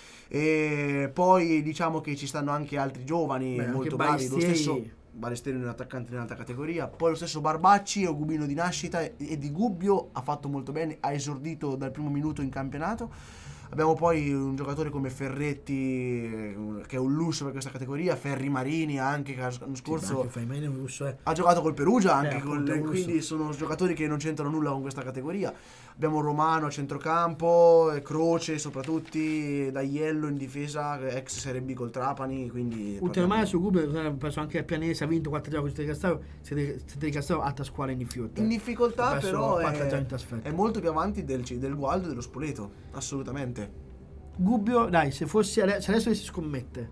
E poi diciamo che ci stanno anche altri giovani molto bravi. Lo stesso Balestieri, un attaccante in alta categoria, poi lo stesso Barbacci, o Gubino di nascita, e di Gubbio ha fatto molto bene, ha esordito dal primo minuto in campionato. Abbiamo poi un giocatore come Ferretti, che è un lusso per questa categoria, Ferri Marini anche, che l'anno scorso ha giocato col Perugia anche, quindi sono giocatori che non c'entrano nulla con questa categoria. Abbiamo Romano a centrocampo, Croce soprattutto, D'Aiello in difesa, ex Serie B col Trapani, quindi... Ultimamente su Gubbio ha perso anche il Pianese, ha vinto 4-0 con Sette di Castello, altra squadra in difficoltà. In difficoltà, però è molto più avanti del Gualdo e dello Spoleto, assolutamente. Gubbio, dai, se adesso si scommette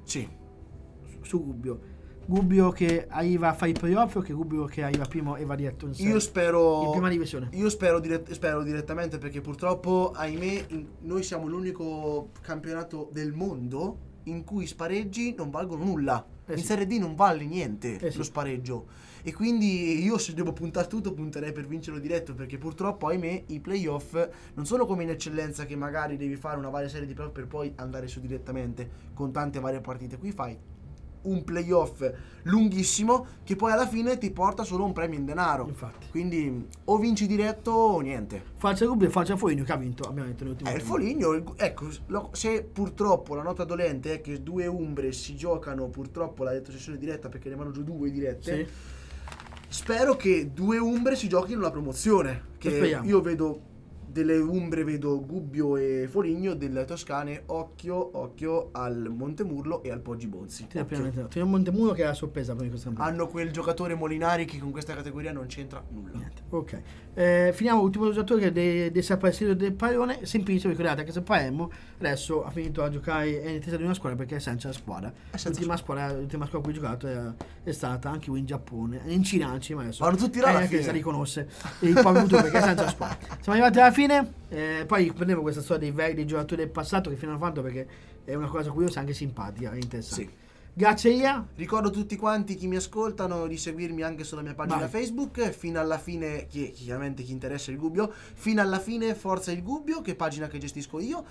su Gubbio che arriva a fare i playoff, o che Gubbio che arriva primo e va diretto in serie? Io spero in prima divisione. Io spero direttamente, perché purtroppo, ahimè, noi siamo l'unico campionato del mondo in cui i spareggi non valgono nulla. In Serie D non vale niente lo spareggio, e quindi io, se devo puntare tutto, punterei per vincerlo diretto, perché purtroppo, ahimè, i playoff non sono come in eccellenza, che magari devi fare una varia serie di playoff per poi andare su direttamente con tante varie partite. Qui fai un playoff lunghissimo che poi alla fine ti porta solo un premio in denaro. Infatti. Quindi o vinci diretto o niente. Faccia Gubbio e faccia Foligno, che ha vinto, abbiamo detto l'ultimo. Il Foligno, ecco, se purtroppo la nota dolente è che due umbre si giocano purtroppo la retrocessione diretta, perché ne vanno giù due dirette. Spero che due umbre si giochino la promozione, che io vedo delle umbre, vedo Gubbio e Foligno, delle toscane occhio al Montemurlo e al Poggi Bonzi. C'è un Montemurlo che è la sorpresa per questo campionato. Hanno quel giocatore Molinari che con questa categoria non c'entra nulla. Ok, finiamo l'ultimo giocatore che desaparecido del pallone. Semplice, ricordate che se Palermo adesso ha finito a giocare, è in attesa di una squadra perché è senza la squadra. L'ultima squadra con cui ha giocato è stata anche in Giappone, in Cina, ma adesso vanno tutti là alla fine. Che si riconosce il povero perché è senza la squadra. Siamo arrivati alla fine. Poi prendevo questa storia dei giocatori del passato che fino hanno fatto, perché è una cosa curiosa, anche simpatica e interessante. Grazie Ia. Ricordo tutti quanti chi mi ascoltano di seguirmi anche sulla mia pagina Facebook, fino alla fine, chiaramente chi interessa il Gubbio, fino alla fine Forza il Gubbio, che è pagina che gestisco io,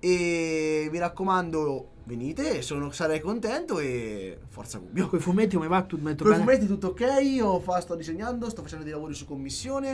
e vi raccomando, venite, sarei contento, e Forza Gubbio. Con i fumetti come va? Con i fumetti tutto ok, sto disegnando, sto facendo dei lavori su commissione,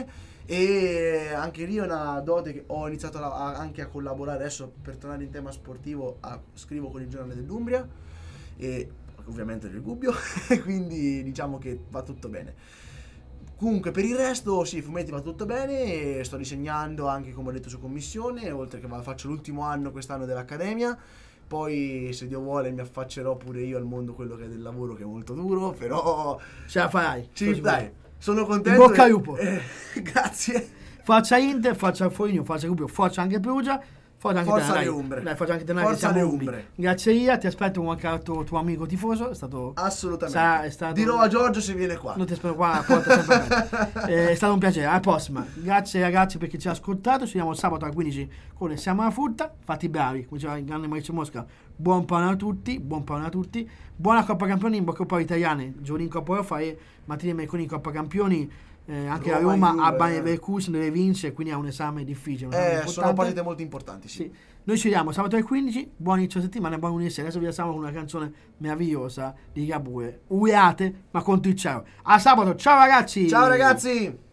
e anche lì è una dote che ho iniziato anche a collaborare adesso, per tornare in tema sportivo, scrivo con il Giornale dell'Umbria e ovviamente del Gubbio, quindi diciamo che va tutto bene. Comunque per il resto i fumetti va tutto bene, sto disegnando anche, come ho detto, su commissione, oltre che faccio l'ultimo anno quest'anno dell'accademia. Poi, se Dio vuole, mi affaccerò pure io al mondo quello che è del lavoro, che è molto duro, però ce la farai. Dai, sono contento. Bocca al lupo. Grazie. Faccia Inter, faccia Foligno, faccia Gubbio, faccia anche Perugia. Forza le Umbre. Dai, faccia anche te, Forza le Umbre. Grazie Ia, ti aspetto con anche il tuo amico tifoso. È stato assolutamente. Dirò a Giorgio se viene qua. Non ti aspetto qua, è stato un piacere. Alla prossima. Grazie ragazzi per chi ci ha ascoltato. Ci vediamo sabato alle 15 con Siamo alla Frutta. Fatti bravi, come diceva il grande Maurizio Mosca. Buon paone a tutti. Buona Coppa Campioni, in bocca al po' italiane. Giovedì in Coppa Europa e mattina e mercoledì in Coppa Campioni. anche la Roma a Bayer Leverkusen deve vincere, quindi ha un esame difficile. Sono partite molto importanti, sì. Noi ci vediamo sabato alle 15, buon inizio settimana, buon lunedì. Adesso vi lasciamo con una canzone meravigliosa di Ligabue, Uriate ma contro il cielo. A sabato, ciao ragazzi! Ciao ragazzi!